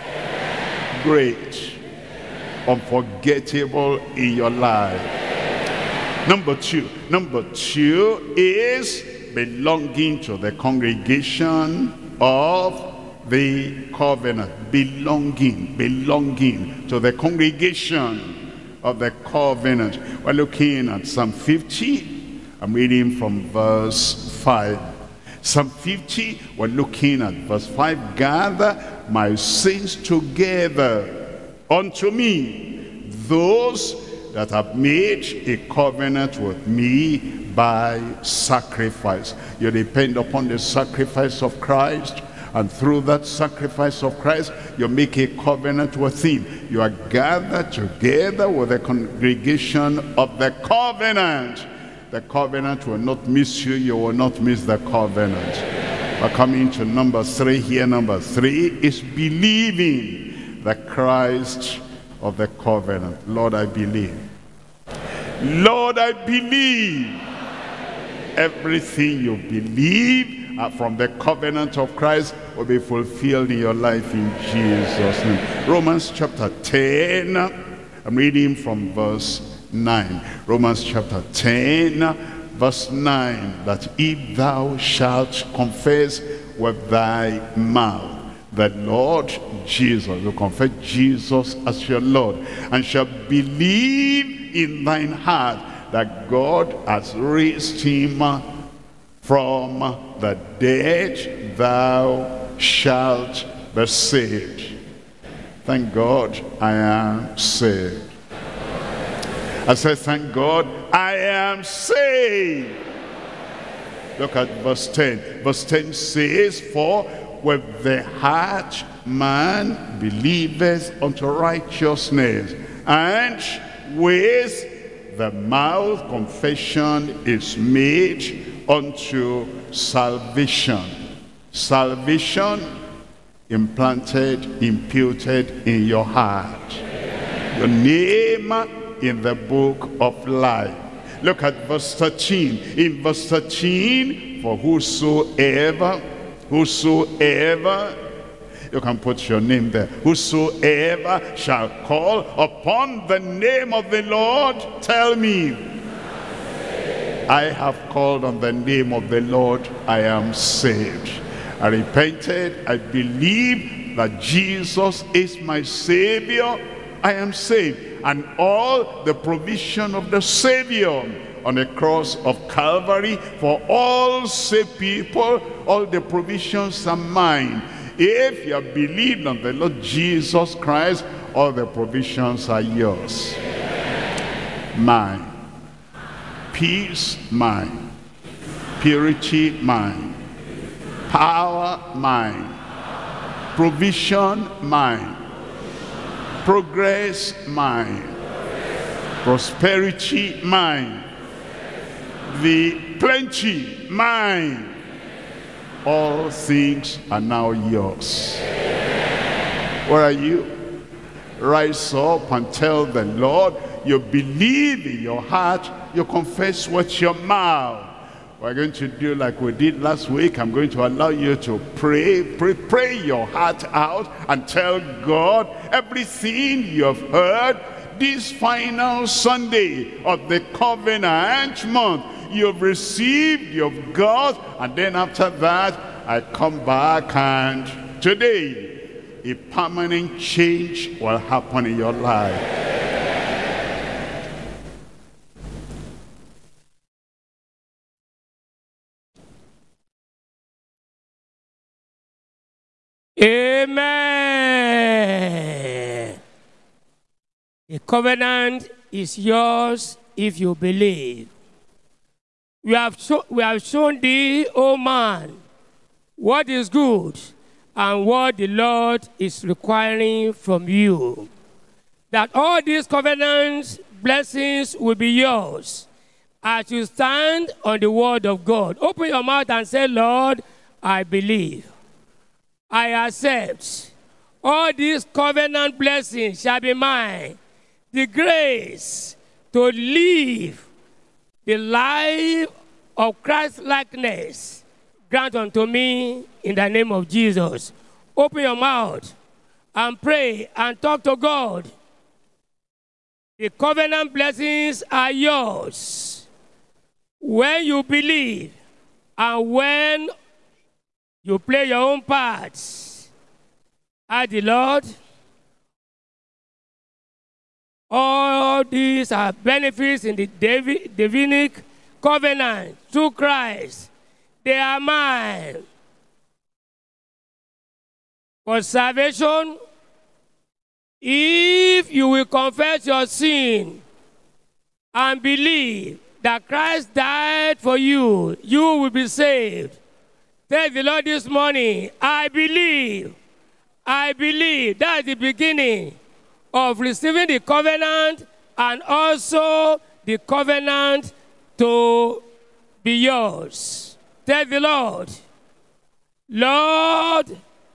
[SPEAKER 1] great, unforgettable in your life. Number two, number two is belonging to the congregation of the covenant. Belonging, belonging to the congregation of the covenant. We're looking at Psalm fifty. I'm reading from verse five. Psalm fifty, we're looking at verse five. Gather my saints together unto me, those that have made a covenant with me by sacrifice. You depend upon the sacrifice of Christ, and through that sacrifice of Christ, you make a covenant with him. You are gathered together with the congregation of the covenant. The covenant will not miss you, you will not miss the covenant. We're coming to number three here. Number three is believing the Christ of the covenant. Lord, I believe. Lord, I believe. Everything you believe uh, from the covenant of Christ will be fulfilled in your life in Jesus' name. Romans chapter ten, I'm reading from verse nine. Romans chapter ten, verse nine, that if thou shalt confess with thy mouth that Lord Jesus, you confess Jesus as your Lord, and shall believe in thine heart that God has raised him from the dead, thou shalt be saved. Thank God I am saved. I said, thank God I am saved. Look at verse ten. Verse ten says, for with the heart man believeth unto righteousness, and with the mouth confession is made unto salvation. Salvation implanted, imputed in your heart. your name in the book of life. Look at verse thirteen. In verse thirteen, for whosoever, whosoever, you can put your name there. Whosoever shall call upon the name of the Lord, tell me, I have called on the name of the Lord, I am saved. I repented, I believe that Jesus is my Savior, I am saved. And all the provision of the Savior on the cross of Calvary for all saved people, all the provisions are mine. If you have believed on the Lord Jesus Christ, all the provisions are yours. Mine. Peace, mine. Purity, mine. Power, mine. Provision, mine. Progress, mine. Prosperity, mine. The plenty, mine. All things are now yours. Where are you? Rise up and tell the Lord you believe in your heart, you confess with your mouth. We're going to do like we did last week. I'm going to allow you to pray, pray, pray your heart out and tell God everything you have heard this final Sunday of the covenant month. You've received, you've got, and then after that, I come back and today, a permanent change will happen in your life.
[SPEAKER 2] Amen. The covenant is yours if you believe. We have, show, we have shown thee, O man, what is good and what the Lord is requiring from you. That all these covenants, blessings will be yours as you stand on the word of God. Open your mouth and say, Lord, I believe. I accept. All these covenant blessings shall be mine. The grace to live the life of Christ-likeness, grant unto me in the name of Jesus. Open your mouth and pray and talk to God. The covenant blessings are yours when you believe and when you play your own parts. Ask the Lord. All these are benefits in the Davidic covenant through Christ. They are mine. For salvation, if you will confess your sin and believe that Christ died for you, you will be saved. Tell the Lord this morning, I believe. I believe. That's the beginning of receiving the covenant and also the covenant to be yours. Tell the Lord, Lord,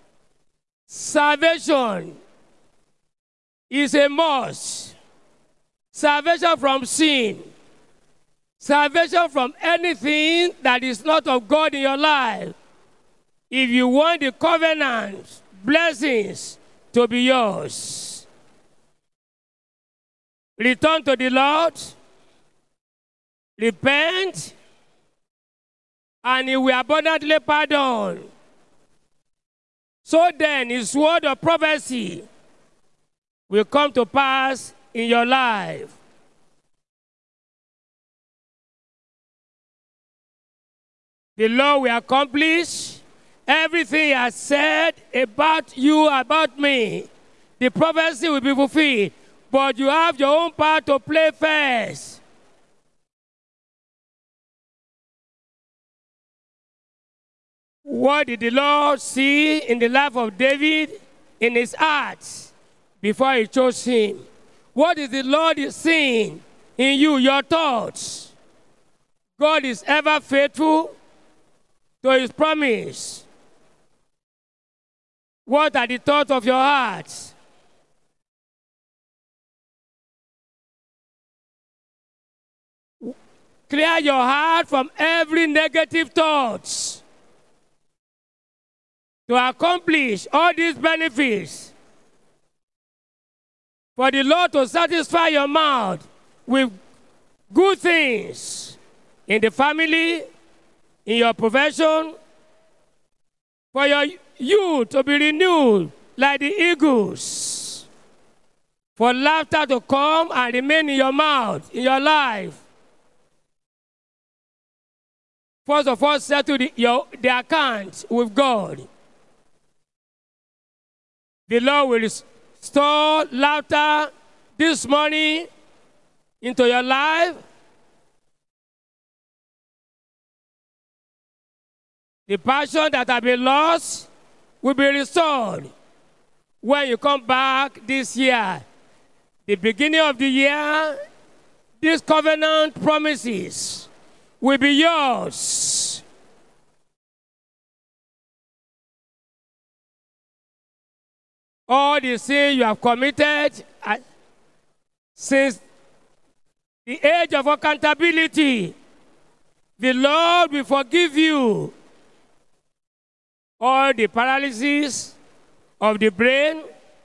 [SPEAKER 2] salvation is a must. Salvation from sin. Salvation from anything that is not of God in your life. If you want the covenant, blessings to be yours. Return to the Lord, repent, and he will abundantly pardon. So then his word of prophecy will come to pass in your life. The Lord will accomplish everything he has said about you, about me. The prophecy will be fulfilled. But you have your own part to play first. What did the Lord see in the life of David in his heart before he chose him? What is the Lord seeing in you, your thoughts? God is ever faithful to his promise. What are the thoughts of your heart? clear your heart from every negative thoughts. To accomplish all these benefits, for the Lord to satisfy your mouth with good things in the family, in your profession, for your youth to be renewed like the eagles, for laughter to come and remain in your mouth, in your life. First of all, settle the, your, the account with God. The Lord will restore laughter this morning into your life. The passion that has been lost will be restored when you come back this year. The beginning of the year, these covenant promises will be yours. All the sins you have committed uh, since the age of accountability, the Lord will forgive you. All the paralysis of the brain,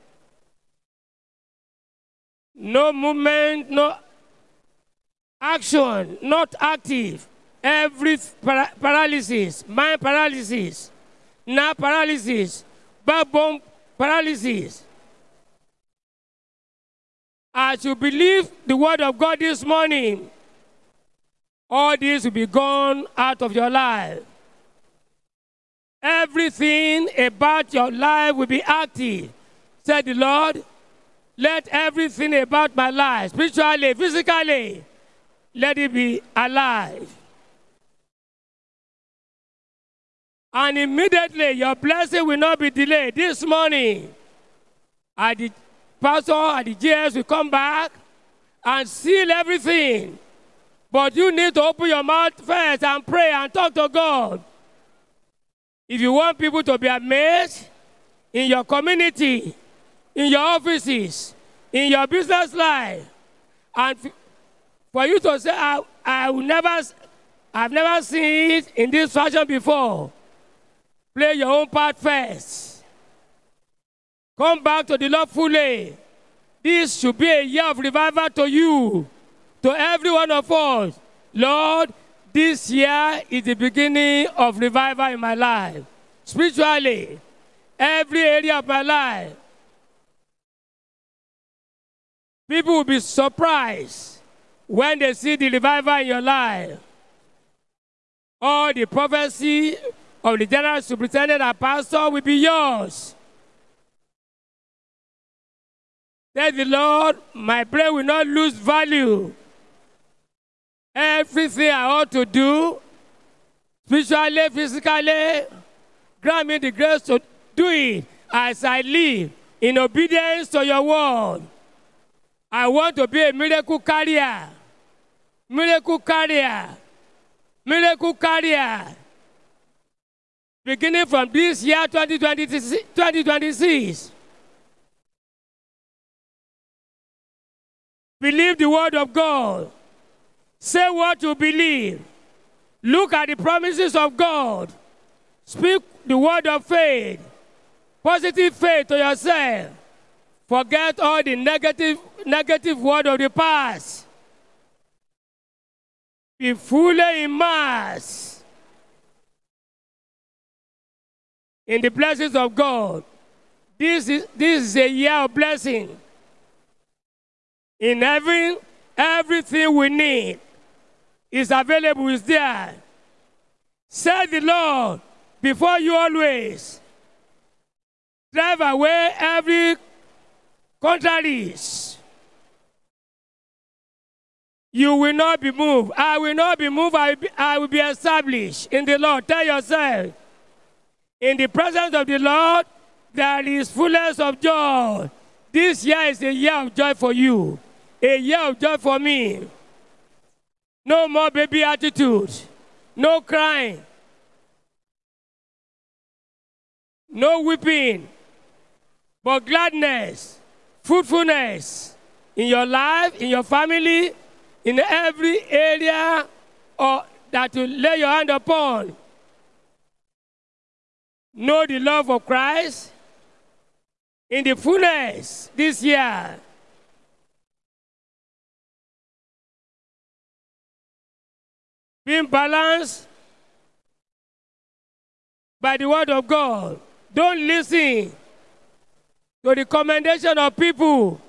[SPEAKER 2] no movement, no action, not active, every para paralysis, mind paralysis, nerve paralysis, backbone paralysis. As you believe the word of God this morning, all this will be gone out of your life. Everything about your life will be active. Said the Lord, let everything about my life, spiritually, physically, let it be alive. And immediately your blessing will not be delayed. This morning, at the pastor and the G S will come back and seal everything. But you need to open your mouth first and pray and talk to God. If you want people to be amazed in your community, in your offices, in your business life, and for you to say, I, I will never, I've never seen it in this fashion before, play your own part first. Come back to the Lord fully. This should be a year of revival to you, to every one of us. Lord, this year is the beginning of revival in my life. Spiritually, every area of my life. People will be surprised when they see the revival in your life. All the prophecy of the general superintendent and pastor will be yours. Tell the Lord, my prayer will not lose value. Everything I ought to do, spiritually, physically, grant me the grace to do it as I live in obedience to your word. I want to be a miracle carrier. Miracle carrier. Miracle carrier. Beginning from this year, twenty twenty-six. Believe the word of God. Say what you believe. Look at the promises of God. Speak the word of faith. Positive faith to yourself. Forget all the negative, negative word of the past. Be fully immersed in the blessings of God. This is, this is a year of blessing. In heaven, everything we need is available, is there. Say the Lord before you always. Drive away every contraries. You will not be moved. I will not be moved. I will be, I will be established in the Lord. Tell yourself, in the presence of the Lord, there is fullness of joy. This year is a year of joy for you. A year of joy for me. No more baby attitude. No crying. No weeping. But gladness, fruitfulness in your life, in your family, in every area or that you lay your hand upon. Know the love of Christ in the fullness this year. Being balanced by the word of God. Don't listen to the commendation of people,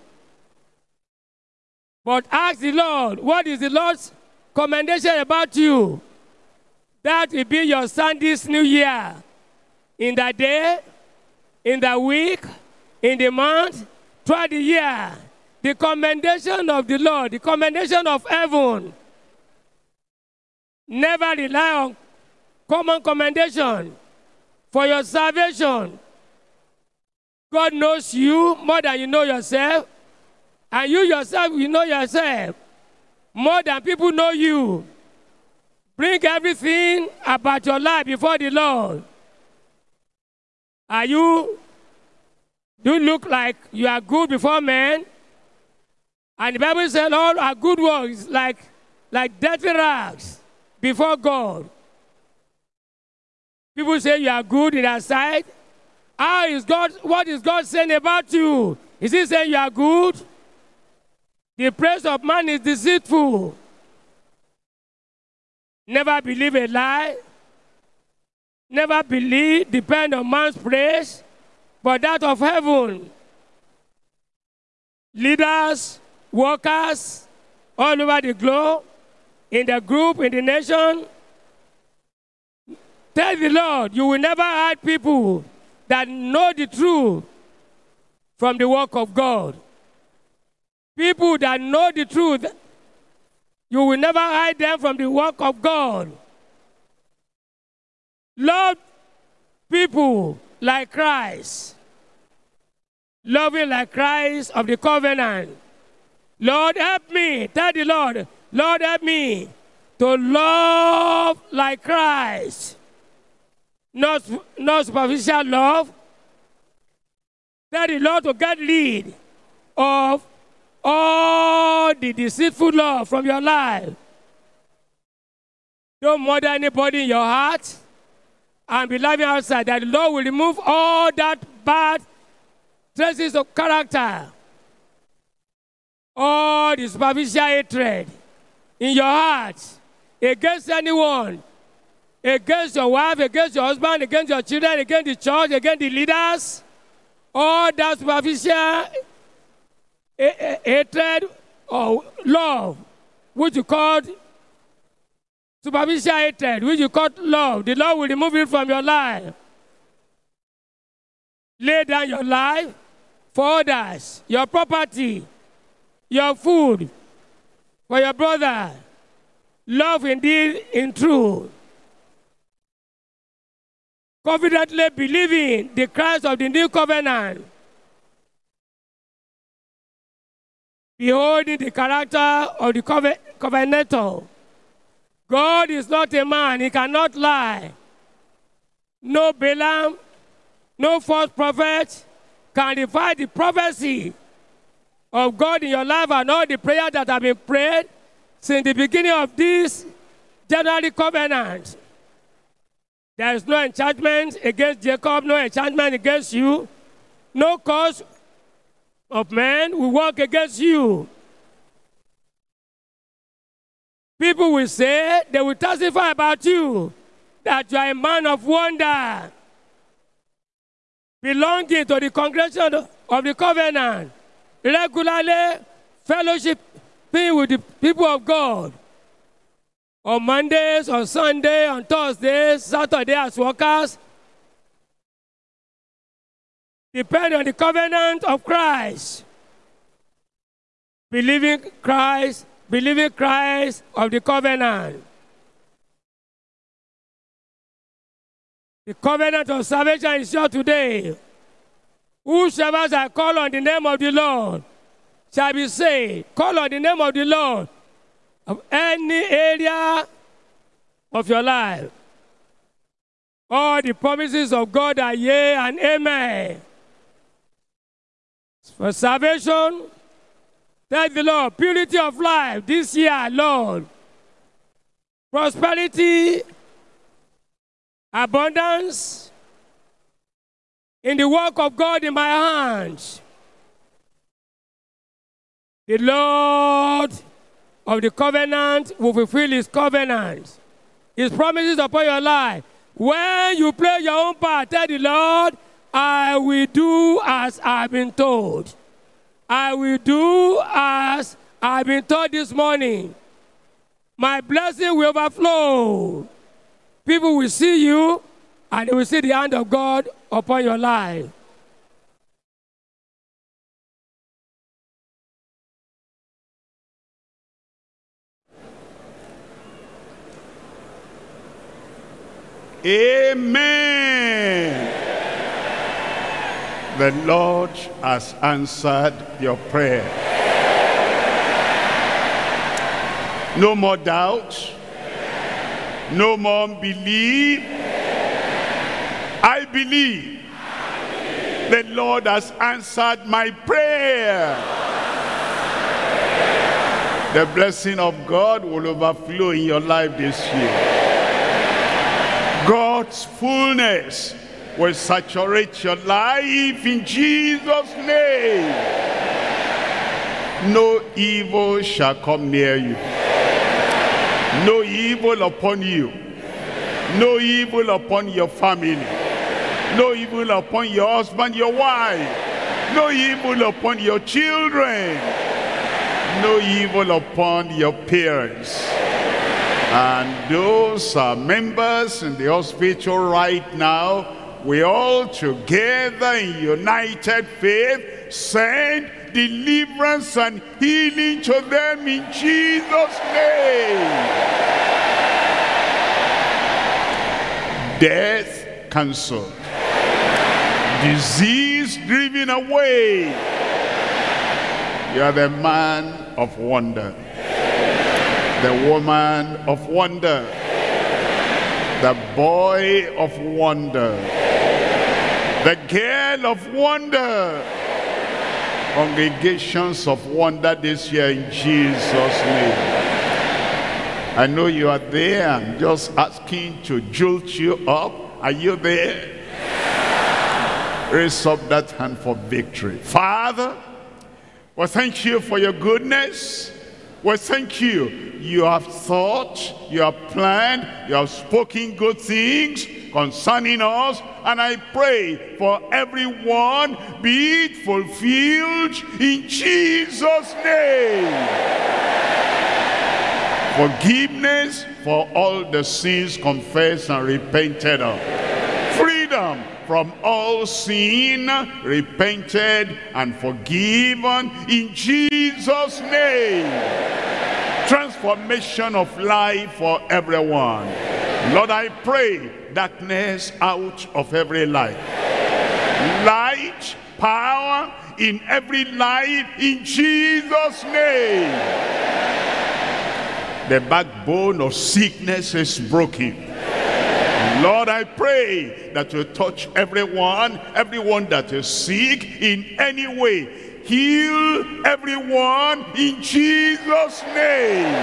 [SPEAKER 2] but ask the Lord, what is the Lord's commendation about you? That will be your stand this new year. In the day, in the week, in the month, throughout the year. The commendation of the Lord, the commendation of heaven. Never rely on common commendation for your salvation. God knows you more than you know yourself, and you yourself, you know yourself more than people know you. Bring everything about your life before the Lord. Are you, do you look like you are good before men? And the Bible says all our good works like, like dirty rags before God. People say you are good in their sight. How is God, what is God saying about you? Is he saying you are good? The praise of man is deceitful. Never believe a lie. Never believe, depend on man's praise, but that of heaven. Leaders, workers, all over the globe, in the group, in the nation, tell the Lord, you will never hide people that know the truth from the work of God. People that know the truth, you will never hide them from the work of God. Love people like Christ. Loving like Christ of the covenant. Lord, help me. Tell the Lord, Lord, help me to love like Christ. Not, not superficial love. Tell the Lord to get lead of all the deceitful love from your life. Don't murder anybody in your heart and be living outside. That the Lord will remove all that bad traces of character, all the superficial hatred in your heart against anyone, against your wife, against your husband, against your children, against the church, against the leaders, all that superficial hatred or love, which you call superficial hatred, which you call love, the Lord will remove it from your life. Lay down your life for others, your property, your food, for your brother. Love indeed in truth. Confidently believing the Christ of the new covenant. Beholding the character of the covenanter. God is not a man, he cannot lie. No Balaam, no false prophet can defy the prophecy of God in your life and all the prayers that have been prayed since the beginning of this January covenant. There is no enchantment against Jacob, no enchantment against you. No cause of man will work against you. People will say, they will testify about you, that you are a man of wonder, belonging to the congregation of the covenant, regularly fellowshipping with the people of God. On Mondays, on Sunday, on Thursdays, Saturday as workers, depend on the covenant of Christ. Believing Christ, believing Christ of the covenant. The covenant of salvation is here today. Whosoever shall call on the name of the Lord shall be saved. Call on the name of the Lord of any area of your life. All the promises of God are yea and amen. For salvation, thank the Lord, purity of life this year, Lord. prosperity, abundance in the work of God in my hands. The Lord of the covenant will fulfill his covenant, his promises upon your life. When you play your own part, tell the Lord, I will do as I've been told. I will do as I've been told this morning. My blessing will overflow. People will see you, and they will see the hand of God upon your life.
[SPEAKER 1] Amen. The Lord has answered your prayer. No more doubt. No more unbelief. I believe. The Lord has answered my prayer. The blessing of God will overflow in your life this year. God's fullness will saturate your life in Jesus' name. No evil shall come near you. No evil upon you. No evil upon your family. No evil upon your husband, your wife. No evil upon your children. No evil upon your parents. And those are members in the hospital right now, we all together in united faith send deliverance and healing to them in Jesus' name. Death cancelled. Disease driven away. You are the man of wonder. The woman of wonder, the boy of wonder, the girl of wonder, congregations of wonder this year in Jesus' name. I know you are there. I'm just asking to jolt you up. Are you there? Raise up that hand for victory. Father, well, thank you for your goodness. Well, thank you. You have thought, you have planned, you have spoken good things concerning us. And I pray for everyone, be it fulfilled in Jesus' name. Forgiveness for all the sins confessed and repented of. Freedom from all sin, repented and forgiven in Jesus' name. Transformation of life for everyone. Lord, I pray darkness out of every life. Light, power in every life in Jesus' name. The backbone of sickness is broken. Lord, I pray that you touch everyone, everyone that is sick in any way. Heal everyone in Jesus' name.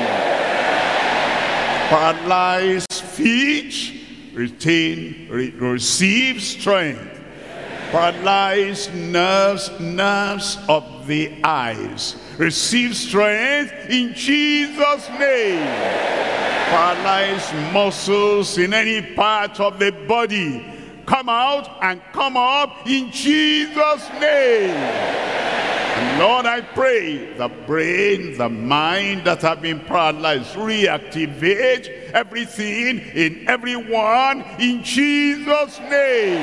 [SPEAKER 1] Paralyzed feet, retain, re receive strength. Paralyzed nerves, nerves of the eyes, receive strength in Jesus' name. Paralyzed muscles in any part of the body, come out and come up in Jesus' name. And Lord, I pray the brain, the mind that have been paralyzed, reactivate everything in everyone in Jesus' name.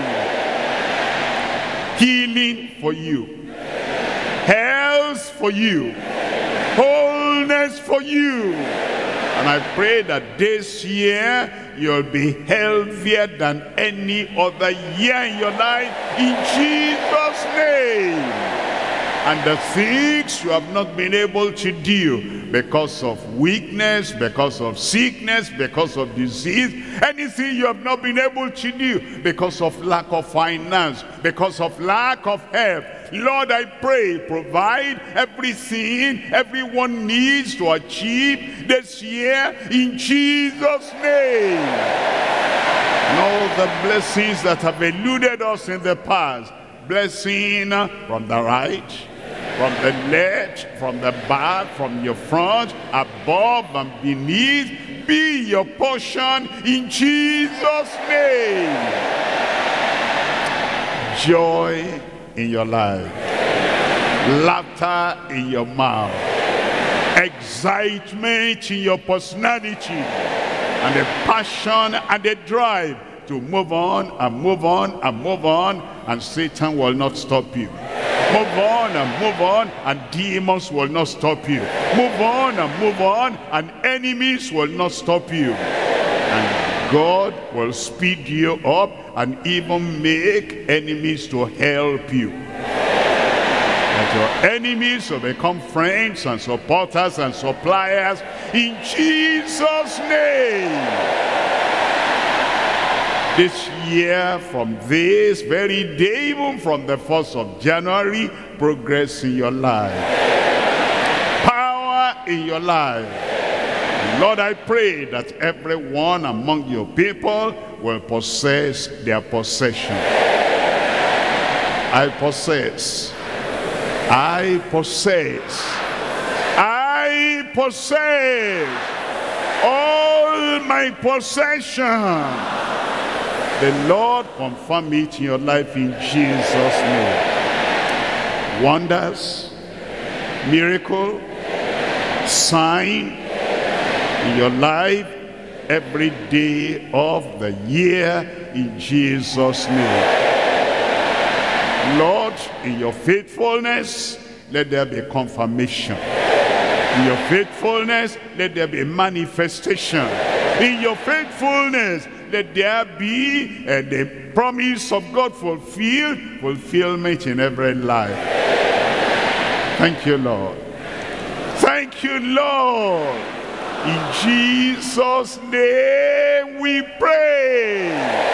[SPEAKER 1] Healing for you, health for you, wholeness for you. And I pray that this year you'll be healthier than any other year in your life in Jesus' name. And the things you have not been able to do because of weakness, because of sickness, because of disease, anything you have not been able to do because of lack of finance, because of lack of health, Lord, I pray, provide everything everyone needs to achieve this year in Jesus' name. And all the blessings that have eluded us in the past, blessing from the right, from the left, from the back, from your front, above and beneath, be your portion in Jesus' name. Joy in your life, laughter in your mouth, excitement in your personality, and the passion and the drive to move on and move on and move on, and Satan will not stop you. Move on and move on, and demons will not stop you. Move on and move on, and enemies will not stop you. And God will speed you up and even make enemies to help you. That your enemies will become friends and supporters and suppliers in Jesus' name. This year, from this very day, even from the first of January, progress in your life, power in your life. And Lord, I pray that everyone among your people will possess their possession. I possess, I possess, I possess all my possession. The Lord confirm it in your life in Jesus' name. Wonders, miracle, sign in your life every day of the year in Jesus' name. Lord, in your faithfulness, let there be confirmation. In your faithfulness, let there be manifestation. In your faithfulness, let there be uh, the promise of God fulfilled, fulfillment in every life. Thank you, Lord. Thank you, Lord. In Jesus' name we pray.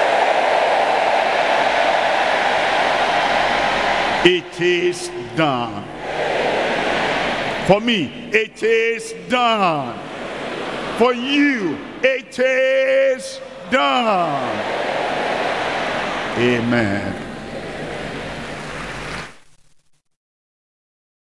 [SPEAKER 1] It is done. For me, it is done. For you, it is done. Amen.